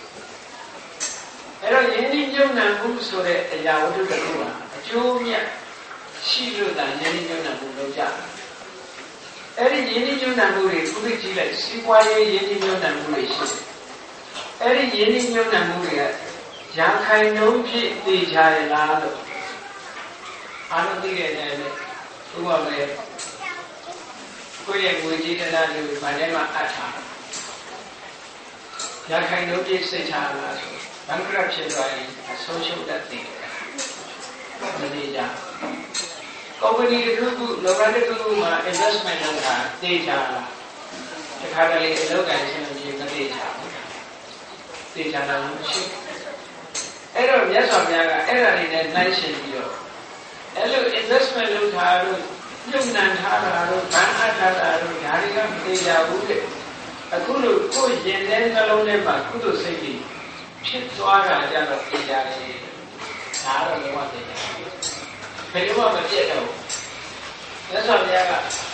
အဲ့တော့ယဉ်ကျေးမြုပ်နှံမှုဆိုတဲ့အရာဝတ္ထုတစ်ခုဟာအကျိုးမြတ်ရှိလို့သာယဉ်ကျေးမြုပ်နှံမှုလုပ်ကြတယ်။အဲ့ဒီယဉ်ကျေးမြုပ်နှံမှုတွေခုခေတ်ကြီးလိုက်စီးပွားရေးယဉ်ကျေးမြုပ်နှံမှုတွေရှိတယ်။အဲ့ဒီယဉ်ကျေးမြုပ်နှံမှုတွေကရာခိုင်နှုန်းဖြင့်သိကြရလားလို့အားလုံးသိတဲ့အတိုင်းပဲဥပမာပဲကိုယ့်ရဲ့ငွေကြေးတနာတွေကိုဗန်ထဲမှာအပ်ထားရာခိုင်နှုန်းဖြင့်စိတ်ချရလားဆိုဘန်ကရဖြစ်သွားရင်အဆုံးရှုံးတတ်တယ်မနေကြကုမ္ပဏီတစ်ခုခုလောကတစ်ခုခုမှာ investment လုပ်တာသိကြလားတခါတလေအလုပ်ကိုင်ခြင်းလို့မသိကြဘူးသိကြတာမရှိအဲ့တော့မြတ်စွာဘုရားကအဲ့ဒါတွေနဲ့နှိုင်းယှဉ်ပြီးတော့အဲ့လို investment လုပ်တာတို့ညှို့နှံထားတာတို့ဗန်အပ်ထားတာတို့ဒါတွေကမသိကြဘူးတဲ့အခုလိုကိုယ်ရင်ထဲနှလုံးထဲမှာကုသိုလ်စိတ်ကြီးဖြစ်သွားတာကြတော့သိကြတယ်ဒါတော့လုံးဝသိကြတယ်ဘယ်လိုမှမပြတ်တော့ဘူးလက်ဆောင်များ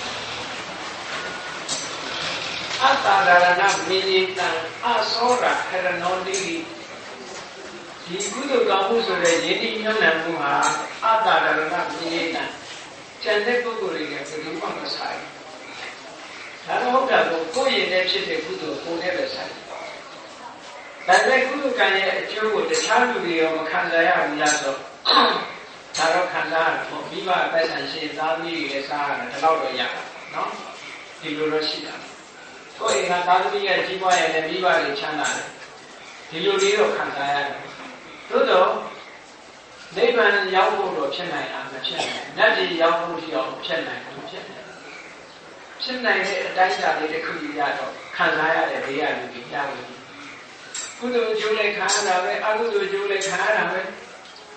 ကအတ္တဒါရဏမိနိတံအသောရခရဏောတိဒီကုသိုလ်ကောင်းမှုဆိုတဲ့ယဉ်ကျေးမြုံနှံမှုဟာအတ္တဒါရဏမိနိတံကျန်တဲ့ပုဂ္ဂိုလ်တွေကဘယ်လိုမှမဆိုင်ဒါတော့ဟုတ်တာကိုကိုယ့်ရင်ထဲဖြစ်တဲ့ကုသိုလ်ကိုယ်နဲ့ပဲဆိုင်ဒါပေမဲ့ကုသိုလ်ကံရဲ့အကျိုးကိုတခြားလူတွေရောမခံစားရဘူးလားဆိုဒါတော့ခံစားရတယ်မိဘအသက်ဆိုင်ရှင်သားသမီးတွေလည်းစားရတယ်ဒီလောက်တော့ရတာနော်ဒီလိုတော့ရှိတာကိုယ့်အိမ်ကသားသမီးရဲ့ကြီးပွားရတဲ့မိဘတွေချမ်းသာတယ်ဒီလိုလေးတော့ခံစားရတယ်သို့တော့နိဗ္ဗာန်ရောက်ဖို့တော့ဖြစ်နိုင်တာမဖြစ်နိုင်ဘူး။နတ်ပြည်ရောက်ဖို့ရှိအောင်ဖြစ်နိုင်ဘူးဖြစ်နိုင်တယ်။ဖြစ်နိုင်တဲ့အတိုင်းအတာလေးတစ်ခုရတော့ခံစားရတဲ့ဘေးရလူကြီးရလို့ကုသိုလ်ကျိုးလည်းခံရတာပဲအကုသိုလ်ကျိုးလည်းခံရတာပဲ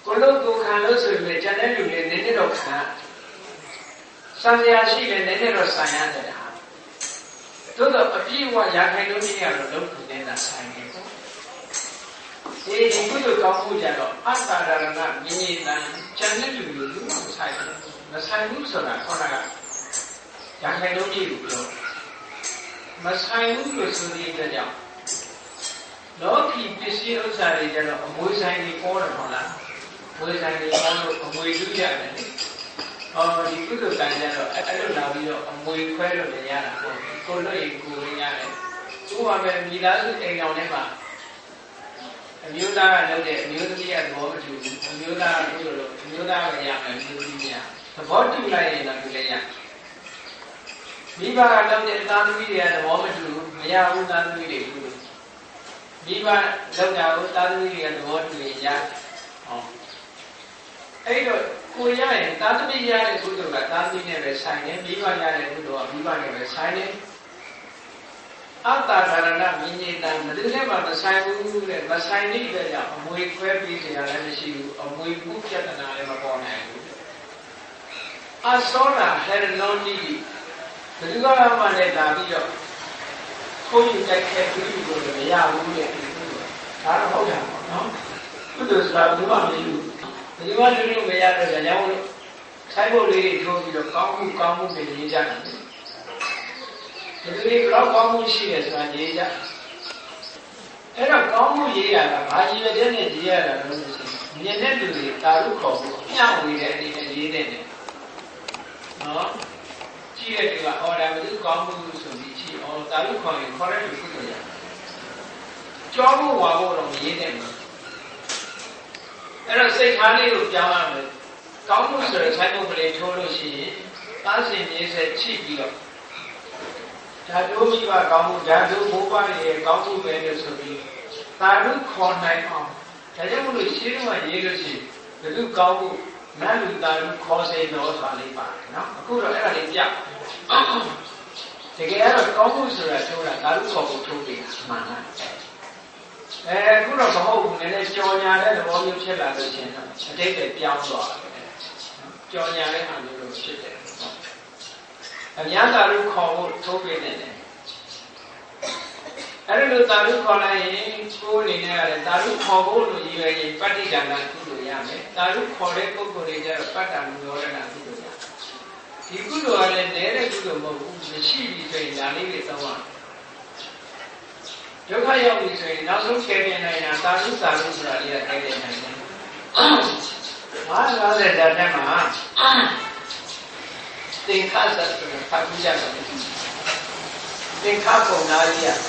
ကိုလို့ကိုခံလို့ဆိုရင်ကျန်တဲ့လူတွေနည်းနည်းတော့ခံစံရရှိတယ်နည်းနည်းတော့ဆိုင်ရတယ်ဟာသို့တော့အပြည့်အဝရာခိုင်နှုန်းကြီးကတော့လုံးဝနေတာဆိုင်နေပေါ့ဒီဒီကုသိုလ်ကောင်းမှုကြတော့အတ္တရဏမြင်မြင်တန်ကျန်တဲ့လူတွေလူမဆိုင်ဘူးမဆိုင်ဘူးဆိုတာခေါင်းကရာခိုင်နှုန်းကြီးကိုပြောမဆိုင်ဘူးလို့ဆိုတဲ့အတွက်ကြောင့်လောကီပစ္စည်းဥစ္စာတွေကျတော့အမွေဆိုင်တွေပေါ်တယ်ဟုတ်လားမွေဆိုင်တွေပေါ်လို့အမွေတူးရတယ်လေအော်ဒီကုသိုလ်ကံကြတော့အဲ့လိုလာပြီးတော့အမွေခွဲလို့လည်းရတာပေါ့ကိုလို့ရင်ကိုရင်းရတယ်သူကပဲမိသားစုအိမ်တော်ထဲမှာအမျိုးသားကလုပ်တဲ့အမျိုးသမီးကသဘောမတူဘူးအမျိုးသားကလို့လို့အမျိုးသားကရမယ်အမျိုးသမီးကသဘောတူလိုက်ရင်တော့သူလည်းရမိဘကလုပ်တဲ့သားသမီးတွေကသဘောမတူဘူးမရဘူးသားသမီးတွေဘူးမိဘလောက်တာကိုသားသမီးတွေကသဘောတူရင်ရဟောအဲ့တော့ကိုရရင်သားသမီးရတဲ့ကုသိုလ်ကသားသမီးနဲ့ပဲဆိုင်တယ်မိဘရတဲ့ကုသိုလ်ကမိဘနဲ့ပဲဆိုင်တယ်အတ္တဒါရဏမြင်မြင်တန်ဘယ်သူနဲ့မှမဆိုင်ဘူးတဲ့မဆိုင်တဲ့အတွက်ကြောင့်အမွေခွဲပြီးကြရလည်းမရှိဘူးအမွေမှုပြဿနာလည်းမပေါ်နိုင်ဘူးအစောနာဟေရနောနီဘယ်သူကမှလည်းလာပြီးတော့ကိုယ်ယူတိုက်ခဲပြီးလို့မရဘူးတဲ့ဒါတော့ဟုတ်တာပေါ့နော်ကုသိုလ်ဆိုတာဘယ်သူမှမယူဘယ်သူမှလူလူမရတော့ကြကြောင်းလို့ဆိုင်ဖို့လေးတွေထိုးပြီးတော့ကောင်းမှုကောင်းမှုတွေရေးကြတယ်ဒီလိုဘလောက်ကောင်းမှုရှိတယ်ဆိုတာရေးကြအဲ့တော့ကောင်းမှုရေးရတာဘာကြီးရဲ့နဲ့ရေးရတာလို့ဆိုရင်မြင်တဲ့လူတွေတာရုခေါ်ဖို့မျှဝေတဲ့အနေနဲ့ရေးတဲ့နဲ့နော်ကြည့်တဲ့လူကအော်ဒါဘယ်သူကောင်းမှုဆိုပြီးကြည့်အော်တာရုခေါ်ရင်ခေါ်တဲ့လူကုသိုလ်ရကြောဖို့ဝါဖို့တော့မရေးတဲ့ဘူးအဲ့တော့စိတ်ထားလေးကိုပြောင်းရမယ်ကောင်းမှုဆိုတဲ့ဆိုင်ဖို့ကလေးထိုးလို့ရှိရင်သားစဉ်မြေဆက်ချိပြီးတော့ဓာတုမိဘကောင်းမှုဓာတုဘိုးဘွားရဲ့ကောင်းမှုပဲလို့ဆိုပြီးသာဓုခေါ်နိုင်အောင်ဒါကြောင့်မလို့ရှင်းမှရေးလို့ရှိရင်ဘယ်သူကောင်းမှုနတ်လူသာဓုခေါ်စေတော်ဆိုတာလေးပါတယ်နော်အခုတော့အဲ့ဒါလေးပြတကယ်တော့ကောင်းမှုဆိုတာထိုးတာသာဓုခေါ်ဖို့ထိုးပြီးမှန်လားအဲအခုတော့မဟုတ်ဘူးနည်းနည်းကြော်ညာတဲ့သဘောမျိုးဖြစ်လာလို့ရှိရင်တော့အတိတ်ပဲပြောင်းသွားတယ်ကြော်ညာတဲ့ဟာမျိုးလို့ဖြစ်တယ်အများသာဓုခေါ်ဖို့ထိုးပေးနေတယ်အဲ့ဒီလိုသာဓုခေါ်လိုက်ရင်ကိုယ်အနေနဲ့ရတယ်သာဓုခေါ်ဖို့လို့ရည်ရွယ်ရင်ပဋိဒါနကုသိုလ်ရမယ်သာဓုခေါ်တဲ့ပုဂ္ဂိုလ်တွေကျတော့ပတ္တမယောရဏကုသိုလ်ရဒီကုသိုလ်ကလည်းနည်းတဲ့ကုသိုလ်မဟုတ်ဘူးမရှိပြီဆိုရင်ဒါလေးတွေသုံးရဒုက္ခရောက်ပြီဆိုရင်နောက်ဆုံးကယ်တင်နိုင်တာသာဓုသာဓုဆိုတာလေးကကယ်တင်နိုင်တယ်ငါးငါးဆယ်ဓာတ်ထဲမှာသင်္ခါသတ်ဆိုတာဖတ်ကြရတယ်သင်္ခါပုံနာကြီးอ่ะ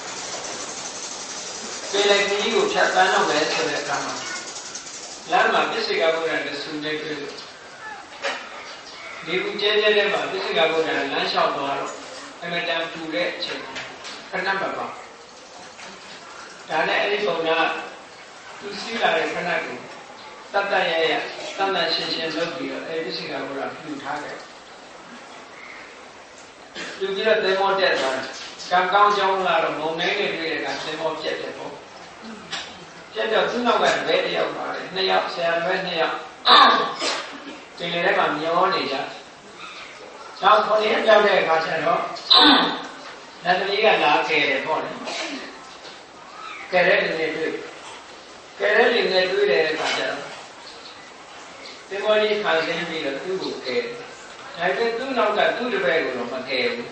ပြေလိုက်ကြီးကိုဖြတ်တန်းတော့မယ်ဆိုတဲ့အခါမှာလမ်းမှာပစ္စေကဘုရားနဲ့ဆူနေတွေ့လို့ဒီကူကျဲကျဲထဲမှာပစ္စေကဘုရားလမ်းလျှောက်သွားတော့အမတန်တူတဲ့အချိန်ခဏပါပါဒါနဲ့အဲ့ဒီပုံကသူစီးလာတဲ့ခဏကိုတတ်တရရတန်တန်ရှင်းရှင်းလုပ်ပြီးတော့အဲ့ဒီပစ္စေကဘုရားပြုထားတယ်လူကြီးတော့သေမောတက်သွားတယ်ကံကောင်းကြောင်းလာတော့မုံနိုင်နေတွေ့တဲ့ကသေမောပြက်တယ်ပေါ့ပြက်တော့သူ့နောက်ကဘဲတယောက်ပါတယ်နှစ်ယောက်ဆရာဘဲနှစ်ယောက်ဒီလေထဲမှာမျောနေကြနောက်ခေါင်းရပြောက်တဲ့အခါကျတော့နတ်သမီးကလာကယ်တယ်ပေါ့လေကယ်တဲ့လူတွေတွေ့ကယ်တဲ့လူတွေတွေ့တဲ့အခါကျတော့သေမောကြီးခံစင်းပြီးတော့သူ့ကိုကယ်ဒါပေမဲ့သူ့နောက်ကသူ့တပည့်ကိုတော့မကယ်ဘူး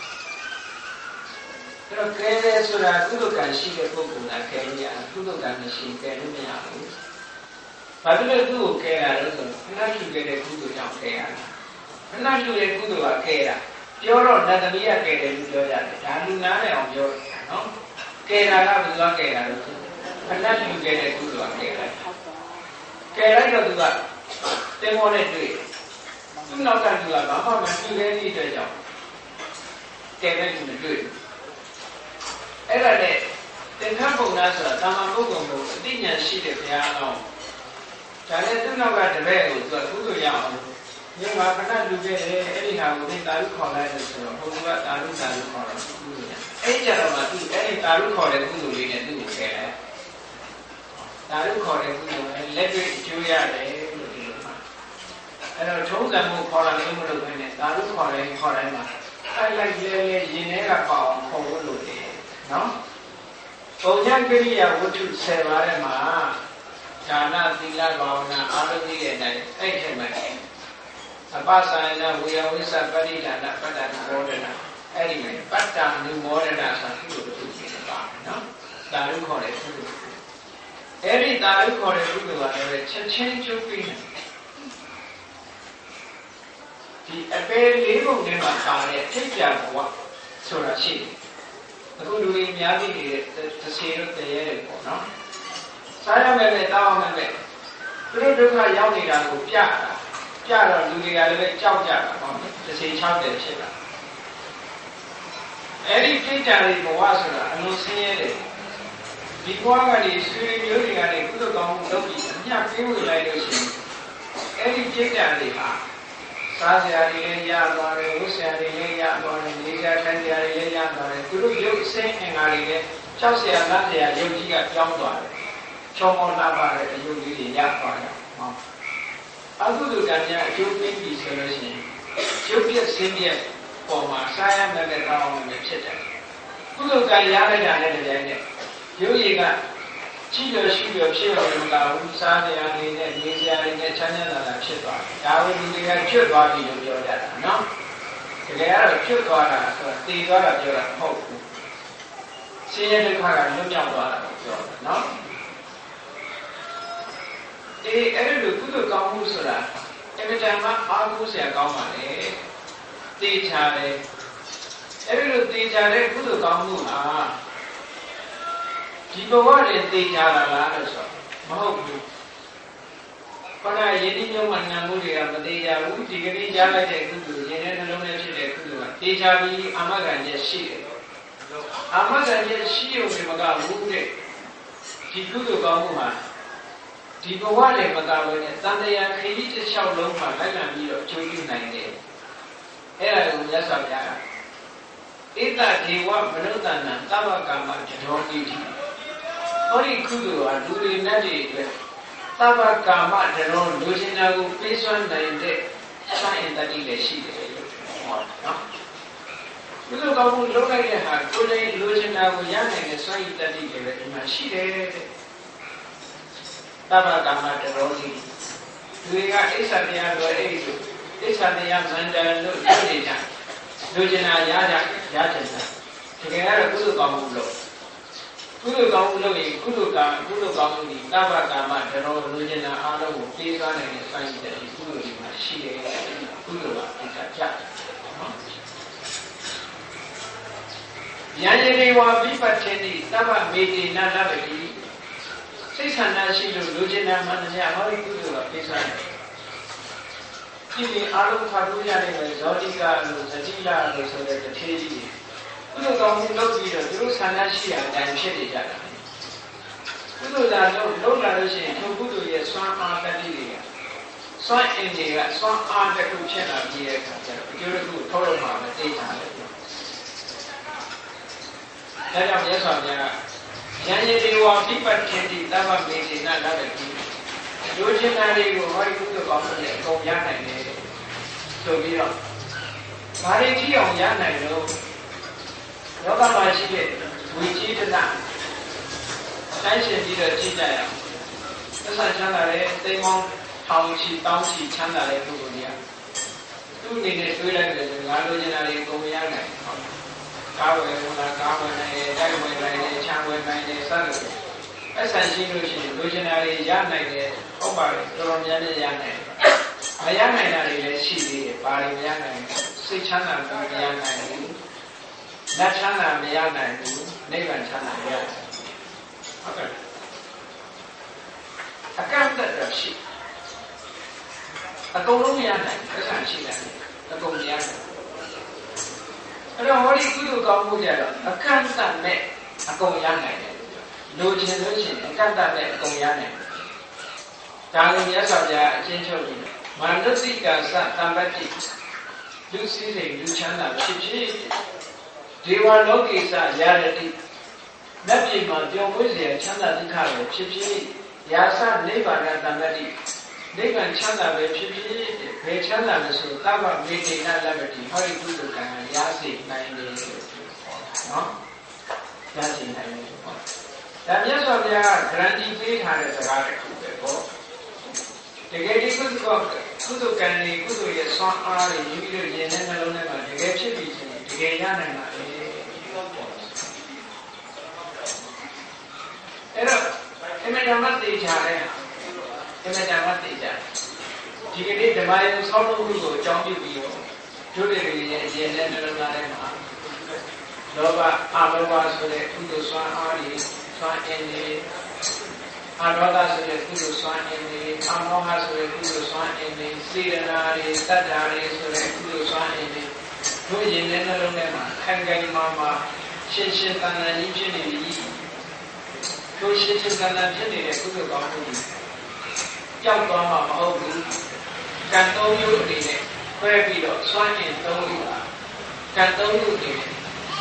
အဲ့တော့ကဲတယ်ဆိုတာကုသကံရှိတဲ့ပုဂ္ဂိုလ်ကကဲလို့ရတယ်ကုသကံမရှိကဲလို့မရဘူးဘာဖြစ်လို့သူ့ကိုကဲတာလဲဆိုတော့ခဏရှိခဲ့တဲ့ကုသကြောင့်ကဲရတာခဏရှိတဲ့ကုသကကဲတာပြောတော့နတ်သမီးကကဲတယ်လို့ပြောကြတယ်ဒါလူနာနဲ့အောင်ပြောတာနော်ကဲတာကဘယ်သူကကဲတာလဲဆိုခဏရှိခဲ့တဲ့ကုသကကဲလိုက်ကဲလိုက်တော့သူကတင်မောနဲ့တွေ့သူ့နောက်ကသူကဘာမှမပြုခဲ့တဲ့အတွက်ကြောင့်ကဲတဲ့သူနဲ့တွေ့အဲ့ဒါနဲ့သင်္ခါပုံနာဆိုတာတာမန်ပုဂ္ဂိုလ်ကိုအသိဉာဏ်ရှိတဲ့ဘုရားအောင်ဒါနဲ့သူ့နောက်ကတပည့်ကိုသူကကုသိုလ်ရအောင်ညီမခဏလူခဲ့တယ်အဲ့ဒီဟာကိုသင်တာရုခေါ်လိုက်လို့ဆိုတော့ဘုရားတာရုတာရုခေါ်တော့ကုသိုလ်ရအဲ့ကြတော့မှသူအဲ့ဒီတာရုခေါ်တဲ့ကုသိုလ်လေးနဲ့သူ့ကိုခဲလိုက်ဒါလို့ခေါ်တဲ့ကုသိုလ်ကလက်တွေ့အကျိုးရတယ်လို့ဒီလိုမှာအဲ့တော့ထုံးစံမှုခေါ်တာမျိုးမလုပ်ဘဲနဲ့ဒါလို့ခေါ်တယ်ခေါ်တိုင်းမှာအဲ့လိုက်လေလေရင်ထဲကပေါအောင်ခေါ်လို့လို့တယ်နော်ပုံညာကိရိယာဝတ္ထုဆယ်ပါးထဲမှာဒါနသီလဘာဝနာအားလုံးကြီးတဲ့အတိုင်းအဲ့ဒီမှာအပ္ပစာယနာဝေယဝိသပရိဒါနပတ္တနာမောဒနာအဲ့ဒီမှာပတ္တနုမောဒနာဆိုတာကုသိုလ်တစ်ခုဖြစ်ပါနော်ဒါလို့ခေါ်တယ်ကုသိုလ်အဲ့ဒီဒါလို့ခေါ်တဲ့ကုသိုလ်ကလည်းချက်ချင်းကျုပ်ပြီးနေဒီအပေလေးပုံထဲမှာပါတဲ့ထိပ်ပြဘဝဆိုတာရှိတယ်အခုလူတွေအများကြီးနေတဲ့တစ်စီတော့တရေတယ်ပေါ့နော်စားရမယ်ပဲတောင်းရမယ်ပဲသူတို့ဒုက္ခရောက်နေတာကိုပြတာပြတော့လူတွေကလည်းပဲကြောက်ကြတာပေါ့နော်တစ်စီ၆တယ်ဖြစ်တာအဲ့ဒီထိပ်ပြလေးဘဝဆိုတာအလုံးဆင်းရဲတယ်ဒီဘဝကနေဆွေမျိုးတွေကနေကုသိုလ်ကောင်းမှုလုပ်ပြီးအမြတ်ပေးဝင်လိုက်လို့ရှိရင်အဲ့ဒီထိပ်ပြလေးဟာစားစရာတွေလည်းရသွားတယ်ဝတ်စရာတွေလည်းရသွားတယ်နေစရာထိုင်စရာတွေလည်းရသွားတယ်သူတို့ရုပ်အစိမ်းအင်္ဂါတွေလည်းကြောက်စရာလက်စရာရုပ်ကြီးကပြောင်းသွားတယ်ချောမောလာပါတဲ့အယုတ်လေးတွေရသွားတယ်ဟောအခုတို့ကများအကျိုးပေးပြီးဆိုလို့ရှိရင်ရုပ်ပြည့်စင်းပြည့်ပေါ်မှာစားရမယ်တဲ့ကောင်းအောင်လည်းဖြစ်တယ်ကုသိုလ်ကရလိုက်တာနဲ့တည်းနဲ့ရုပ်ရည်ကကြည့်လို့ရှိလို့ဖြစ်တော်မူတာဘူးစားစရာတွေနဲ့နေစရာတွေနဲ့ချမ်းသာတာဖြစ်သွားတယ်ဒါဝိဒီတွေကကျွတ်သွားပြီလို့ပြောကြတာနော်တကယ်ကတော့ကျွတ်သွားတာဆိုတာတည်သွားတာပြောတာမဟုတ်ဘူးဆင်းရဲဒုက္ခကလွတ်မြောက်သွားတာကိုပြောတာနော်အေးအဲ့လိုကုသိုလ်ကောင်းမှုဆိုတာအမြဲတမ်းအားကိုးစရာကောင်းပါလေတေချာတယ်အဲ့လိုတေချာတဲ့ကုသိုလ်ကောင်းမှုဟာဒီဘဝနဲ့သိကြတာလားလို့ဆိုမဟုတ်ဘူးခန္ဓာယဉ်ကျေးမှုမှန်မှုတွေကမသိကြဘူးဒီကနေ့ကြားလိုက်တဲ့ကုသိုလ်ရင်ထဲနှလုံးထဲဖြစ်တဲ့ကုသိုလ်ကသိကြပြီးအာမခံချက်ရှိတယ်အာမခံချက်ရှိရုံနဲ့မကဘူးတဲ့ဒီကုသိုလ်ကောင်းမှုဟာဒီဘဝနဲ့မကဘဲနဲ့တန်တရားခရီးတစ်လျှောက်လုံးမှာလိုက်လံပြီးတော့အကျိုးပြုနိုင်တယ်အဲ့ဒါကိုမြတ်စွာဘုရားကဣတဒေဝမနုဿနံသဗ္ဗကာမတတော်တိတိဟောဒီကုသိုလ်ဟာလူတွေနဲ့တွေအတွက်သဗ္ဗကာမတတော်လူချင်းများကိုပေးစွမ်းနိုင်တဲ့အဆိုင်အတ္တိလည်းရှိတယ်လို့ဟောနော်ကုသိုလ်ကောင်းမှုလုပ်လိုက်တဲ့ဟာကိုယ်လည်းလူချင်းများကိုရနိုင်တဲ့စွမ်းရည်တ္တိတွေလည်းဒီမှာရှိတယ်တဲ့သဗ္ဗကာမတတော်တိလူတွေကအိစ္ဆတရားတော်အဲ့ဒီလိုအိစ္ဆတရားမန္တန်လို့ပြောနေကြလူချင်းများရကြရချင်တာတကယ်ကတော့ကုသိုလ်ကောင်းမှုလို့ကုသိုလ်ကောင်းမှုလုပ်ရင်ကုသိုလ်ကကုသိုလ်ကောင်းမှုဒီသဗ္ဗကာမတတော်လူကျင်တာအားလုံးကိုပြေးသွားနိုင်တဲ့ဆိုင်တဲ့ဒီကုသိုလ်ဒီမှာရှိတယ်ကုသိုလ်ကပြတ်ကြနော်ယန္တိဝါပိပတ္တိသဗ္ဗမေတိနာလပတိစိတ်ဆန္ဒရှိလို့လူကျင်တာမှန်တယ်ဟောဒီကုသိုလ်ကပြေးသွားတယ်ဒီနေ့အားလုံးဖတ်လို့ရတယ်ဇောတိကလို့ဇတိလလို့ဆိုတဲ့တထေးကြီးကုသိုလ်ကောင်းမှုလုပ်ပြီးတော့သူတို့ဆန္ဒရှိတာအတိုင်းဖြစ်နေကြတာကုသိုလ်သာလုပ်လုပ်လာလို့ရှိရင်သူကုသိုလ်ရဲ့စွမ်းအားတတိတွေကစွမ်းအင်တွေကစွမ်းအားတစ်ခုဖြစ်လာပြီးတဲ့အခါကျတော့အကျိုးတစ်ခုထုတ်လို့မှာမသိတာလေဒါကြောင့်မြတ်စွာဘုရားကယန္တိဝါပိပတ္တိသဗ္ဗမေတိနာလတ္တိလူချင်းသားတွေကိုဟောဒီကုသိုလ်ကောင်းမှုနဲ့အကုန်ရနိုင်တယ်ဆိုပြီးတော့ဘာတွေကြည့်အောင်ရနိုင်လို့လောကမှာရှိတဲ့ဝိจิตနာတိုင်းရှင်ပြီးတော့ကြည့်ကြရအောင်သက်သာချမ်းသာတဲ့သိမ်းမောင်းထောင်ချီတောင်းချီချမ်းသာတဲ့ပုဂ္ဂိုလ်ကြီးသူ့အနေနဲ့တွေးလိုက်တယ်ဆိုငါလိုချင်တာတွေကုန်ရနိုင်ဟုတ်ကားဝယ်ဝင်လာကားဝယ်နိုင်တယ်တိုက်ဝယ်နိုင်တယ်ချမ်းဝယ်နိုင်တယ်စသဖြင့်အဆန်ရှိလို့ရှိရင်လိုချင်တာတွေရနိုင်တယ်ဟုတ်ပါတယ်တော်တော်များများရနိုင်တယ်မရနိုင်တာတွေလည်းရှိသေးတယ်ဘာတွေမရနိုင်စိတ်ချမ်းသာမှုမရနိုင်ဘူးလက်ချမ်းသာမရနိုင်ဘူးနိဗ္ဗာန်ချမ်းသာမရနိုင်ဟုတ်ကဲ့အကန့်အသတ်ရှိအကုန်လုံးမရနိုင်ဘူးအဆန်ရှိတယ်အကုန်မရနိုင်အဲ့တော့ဟောဒီကုသိုလ်ကောင်းမှုကြတော့အကန့်အသတ်နဲ့အကုန်ရနိုင်တယ်လိုချင်လို့ရှိရင်အကန့်အသတ်နဲ့အကုန်ရနိုင်တယ်ဒါလည်းမြတ်စွာဘုရားအချင်းချုပ်ပြီးမာနတိကာသတမ္ပတိလူစည်းစိမ်လူချမ်းသာဖြစ်ဖြစ်ဒေဝလောကိစ္စရတတိနတ်ပြည်မှာပျော်မွေးစရာချမ်းသာဒုက္ခပဲဖြစ်ဖြစ်ရာစနိဗ္ဗာန်တမ္ပတိနိဗ္ဗာန်ချမ်းသာပဲဖြစ်ဖြစ်ဘယ်ချမ်းသာလဲဆိုသဗ္ဗမေတ္တာလဗ္ဗတိဟောဒီကုသိုလ်ကံရစေနိုင်တယ်လို့နော်ရစေနိုင်တယ်လို့ပေါ့ဒါမြတ်စွာဘုရားက guarantee ပေးထားတဲ့စကားတစ်ခုပဲပေါ့တကယ်ဒီကုသိုလ်ကုသိုလ်ကံတွေကုသိုလ်ရဲ့ဆွမ်းအားတွေယူပြီးတော့ယဉ်တဲ့နှလုံးထဲမှာတကယ်ဖြစ်ပြီးဆိုရင်တကယ်ရနိုင်မှာလေအဲ့တော့အမေဓမ္မတေချာတဲ့အမေဓမ္မတေချာဒီကနေ့ဓမ္မယုံဆောင်းလို့ကိုအကြောင်းပြုပြီးတော့ဒုတိယရဲ့အရင်နဲ့နှလုံးသားထဲမှာလောဘအလောဘဆိုတဲ့ကုသိုလ်ဆွမ်းအားတွေဆွမ်းအင်းတွေအရောဂဆိုတဲ့ကုသိုလ်ဆွမ်းအင်းတွေအမောဟဆိုတဲ့ကုသိုလ်ဆွမ်းအင်းတွေစေတနာတွေတတ္တာတွေဆိုတဲ့ကုသိုလ်ဆွမ်းအင်းတွေတို့ရင်နဲ့နှလုံးထဲမှာခိုင်ခိုင်မာမာရှင်းရှင်းတန်တန်ကြီးဖြစ်နေပြီတို့ရှင်းရှင်းတန်တန်ဖြစ်နေတဲ့ကုသိုလ်ကောင်းမှုတွေကြောက်သွားမှာမဟုတ်ဘူးကံသုံးမျိုးအနေနဲ့ခွဲပြီးတော့စွမ်းအင်သုံးလို့ပါကံသုံးမျိုးအနေနဲ့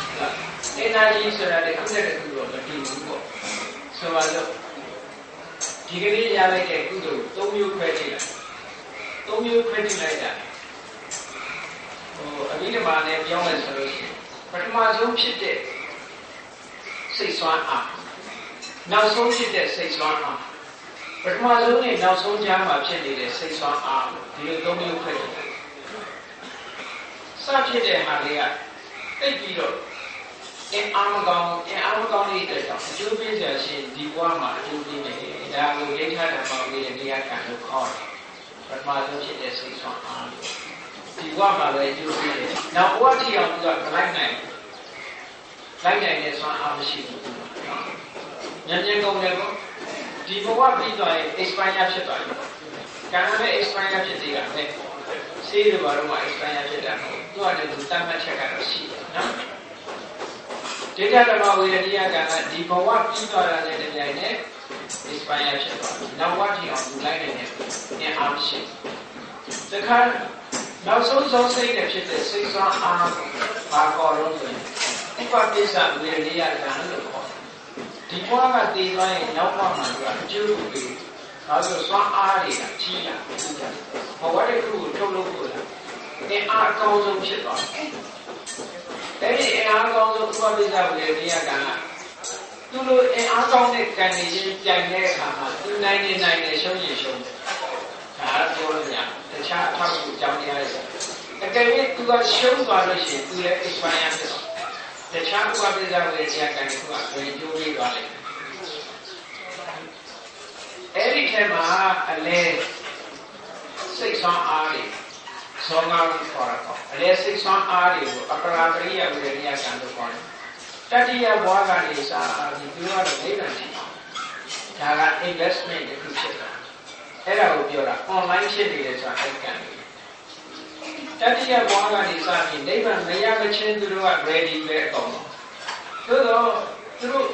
energy ဆိုတာလည်းခုနကကူတော့မတည်ဘူးပေါ့ဆိုပါတော့ဒီကနေ့ရလိုက်တဲ့ကုသိုလ်သုံးမျိုးခွဲကြည့်လိုက်သုံးမျိုးခွဲကြည့်လိုက်တာဟိုအဘိဓမ္မာနဲ့ပြောမယ်ဆိုလို့ရှိရင်ပထမဆုံးဖြစ်တဲ့စိတ်ဆွမ်းအားနောက်ဆုံးဖြစ်တဲ့စိတ်ဆွမ်းအားပထမဆုံးနဲ့နောက်ဆုံးကြားမှာဖြစ်နေတဲ့စိတ်ဆွမ်းအားဒီလိုသုံးမျိုးခွဲကြည့်လိုက်စဖြစ်တဲ့ဟာလေးကတိတ်ပြီးတော့အင်အားမကောင်းအင်အားမကောင်းတဲ့အတွက်ကြောင့်အကျိုးပေးစရာရှိဒီဘဝမှာအကျိုးပေးမယ်ဒါကိုဒိဋ္ဌာဓမ္မဝိရဏိယကံလို့ခေါ်တယ်ပထမဆုံးဖြစ်တဲ့စိတ်ဆွမ်းအားဒီဘဝမှာလည်းအကျိုးပေးတယ်နောက်ဘဝထိအောင်သူကမလိုက်နိုင်လိုက်နိုင်တဲ့ဆွမ်းအားမရှိဘူးညံ့ညံ့ကုန်တယ်ပေါ့ဒီဘဝပြီးသွားရင် expire ဖြစ်သွားတယ်ကံလည်း expire ဖြစ်သေးတာပဲစေးတွေဘာလို့မှ expire ဖြစ်တာမဟုတ်သူကလည်းသူတတ်မှတ်ချက်ကတော့ရှိတယ်နော်ဒိဋ္ဌဓမ္မဝိရဏိယကံကဒီဘဝပြီးသွားတာနဲ့တပြိုင်နက် expire ဖြစ်သွားတယ်နောက်ဘဝထိအောင်သူလိုက်နိုင်တဲ့အားမရှိတခါနောက်ဆုံးဆုံးစိတ်နဲ့ဖြစ်တဲ့စိတ်ဆွမ်းအားဘာခေါ်လို့ဆိုရင်ဥပပိစ္ဆဝိရဏိယကံလို့ခေါ်တယ်ဒီဘဝကတည်သွားရင်နောက်ဘဝမှာသူကအကျိုးကိုပေးဒါဆိုဆွမ်းအားတွေကကြီးလာဘဝတစ်ခုကိုထုတ်လုပ်ဖို့လားအင်အားအကောင်းဆုံးဖြစ်သွားတယ်အဲ့ဒီအင်အားကောင်းဆုံးဥပပိစ္ဆဝိရဏိယကံကသူလိုအင်အားကောင်းတဲ့ကံတွေချင်းပြိုင်တဲ့အခါမှာသူနိုင်နေနိုင်နေရှုံးရင်ရှုံးတယ်ဒါပြောလို့ရတခြားအထောက်အကူကြောင်းတရားတွေအကယ်၍သူကရှုံးသွားလို့ရှိရင်သူလည်း expire ဖြစ်သွားတခြားဥပပိစ္ဆဝိရဏိယကံတွေကဝင်ကျိုးပြီးသွားတယ်အဲ့ဒီထဲမှာအလဲစိတ်ဆွမ်းအားတွေသောငါကိုခေါ်တာပေါ့အလဲစိတ်ဆွမ်းအားတွေကိုအပရာပရိယဝိရဏိယကံလို့ခေါ်တယ်တတိယဘဝကနေစပြီးသူကတော့နိဗ္ဗာန်ရှိအောင်ဒါက investment တစ်ခုဖြစ်တာအဲ့ဒါကိုပြောတာ online ဖြစ်နေတယ်ဆိုတာအဲ့ကံတွေတတိယဘဝကနေစပြီးနိဗ္ဗာန်မရမချင်းသူတို့က ready ပဲအကုန်လုံးသို့တော့သူတို့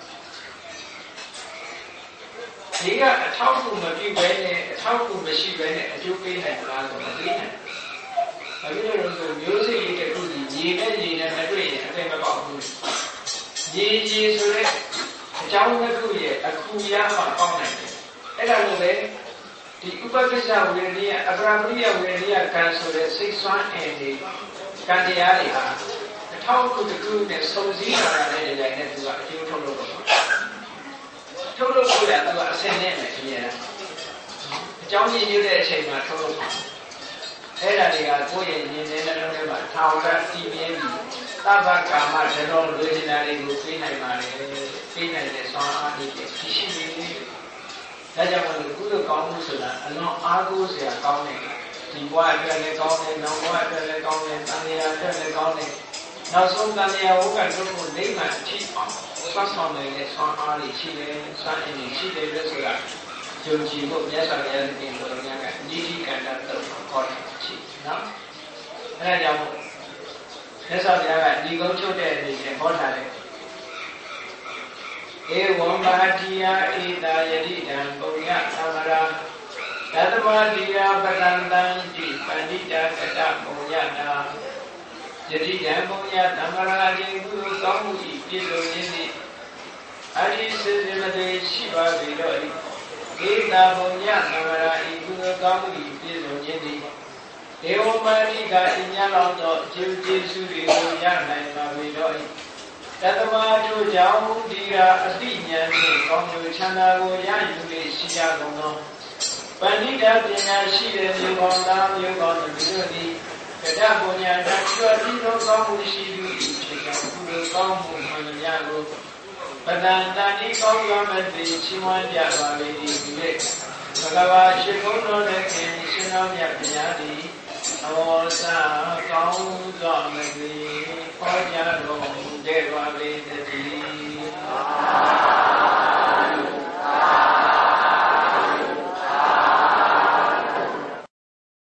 ဒီကအထောက်အကူမပြုဘဲနဲ့အထောက်အကူမရှိဘဲနဲ့အကျိုးပေးနိုင်လားဆိုတော့သိနိုင်။ဘာဖြစ်လို့လဲဆိုမျိုးစိတ်လေးတစ်ခုစီရေနဲ့ရေနဲ့မတွေ့ရင်အသိမပေါက်ဘူး။ရေကြီးဆိုတဲ့အကြောင်းတစ်ခုရဲ့အခုရမှပေါက်နိုင်တယ်။အဲ့ဒါလိုပဲဒီဥပပိစ္ဆဝိရဏိယအပရာပရိယဝိရဏိယကံဆိုတဲ့စိတ်ဆွမ်းအင်တွေကံတရားတွေဟာအထောက်အကူတစ်ခုနဲ့စုံစည်းလာတဲ့နေရာနဲ့သူကအကျိုးထုတ်လို့ပေါ့။ထုတ်လို့ဆိုရသူကအစင်းနဲ့ပဲအများအကြောင်းရင်းရတဲ့အချိန်မှာထုတ်လို့အဲ့ဒါတွေကကိုယ့်ရဲ့ဉာဏ်နဲ့နှလုံးထဲမှာထောင်ရတည်မြဲပြီးသဗ္ဗကာမဇနောလူကျင်တာတွေကိုသိနိုင်ပါလေသိနိုင်တဲ့ဆွမ်းအားတွေရှိရှိနေဒါကြောင့်မို့လို့ကုသိုလ်ကောင်းမှုဆိုတာအလွန်အားကိုးစရာကောင်းတယ်ဒီဘဝအတွက်လည်းကောင်းတယ်နောက်ဘဝအတွက်လည်းကောင်းတယ်တန်မြာအတွက်လည်းကောင်းတယ်နောက်ဆုံးတန်မြာဝကတို့ကိုနိဗ္ဗာန်အထိအောင်ဆွမ်းဆောင်နေတဲ့ဆွမ်းအားတွေရှိတယ်ဆွမ်းအင်တွေရှိတယ်လို့ဆိုတာယုံကြည်ဖို့မြတ်စွာဘုရားသခင်ကိုယ်တော်များကအနိတိကန္တတုတ်ခေါ်တယ်ရှိနော်အဲဒါကြောင့်မြတ်စွာဘုရားကဒီကုန်းချုပ်တဲ့အနေနဲ့ဟောထားတယ်ဧဝံဘာတိယဧတာယတိတံပုညသမရာယတမတိယပတန္တံတိပန္တိတကတပုညတာယတိတံပုညသမရာခြင်းကုသိုလ်ကောင်းမှုဤပြည့်စုံခြင်းသည်အရိစေစမတိရှိပါပေတော့ဤ Ita punya namara ibu kamu ibu jadi. Dewa Marika inyalong to juji suri punya nama bidoi. Datama tu jauh dia artinya ni kamu cina goya yuri siya kono. Pandita punya siya ni kono ni kono bidoi. Kita punya nak jual kamu siya siya guru kamu punya guru. Padahal ni kau gambar di cuma dia balik di Bagawa Shikono lekin sinamya penyadi awasa kau gambar di kau jadong dewa balik di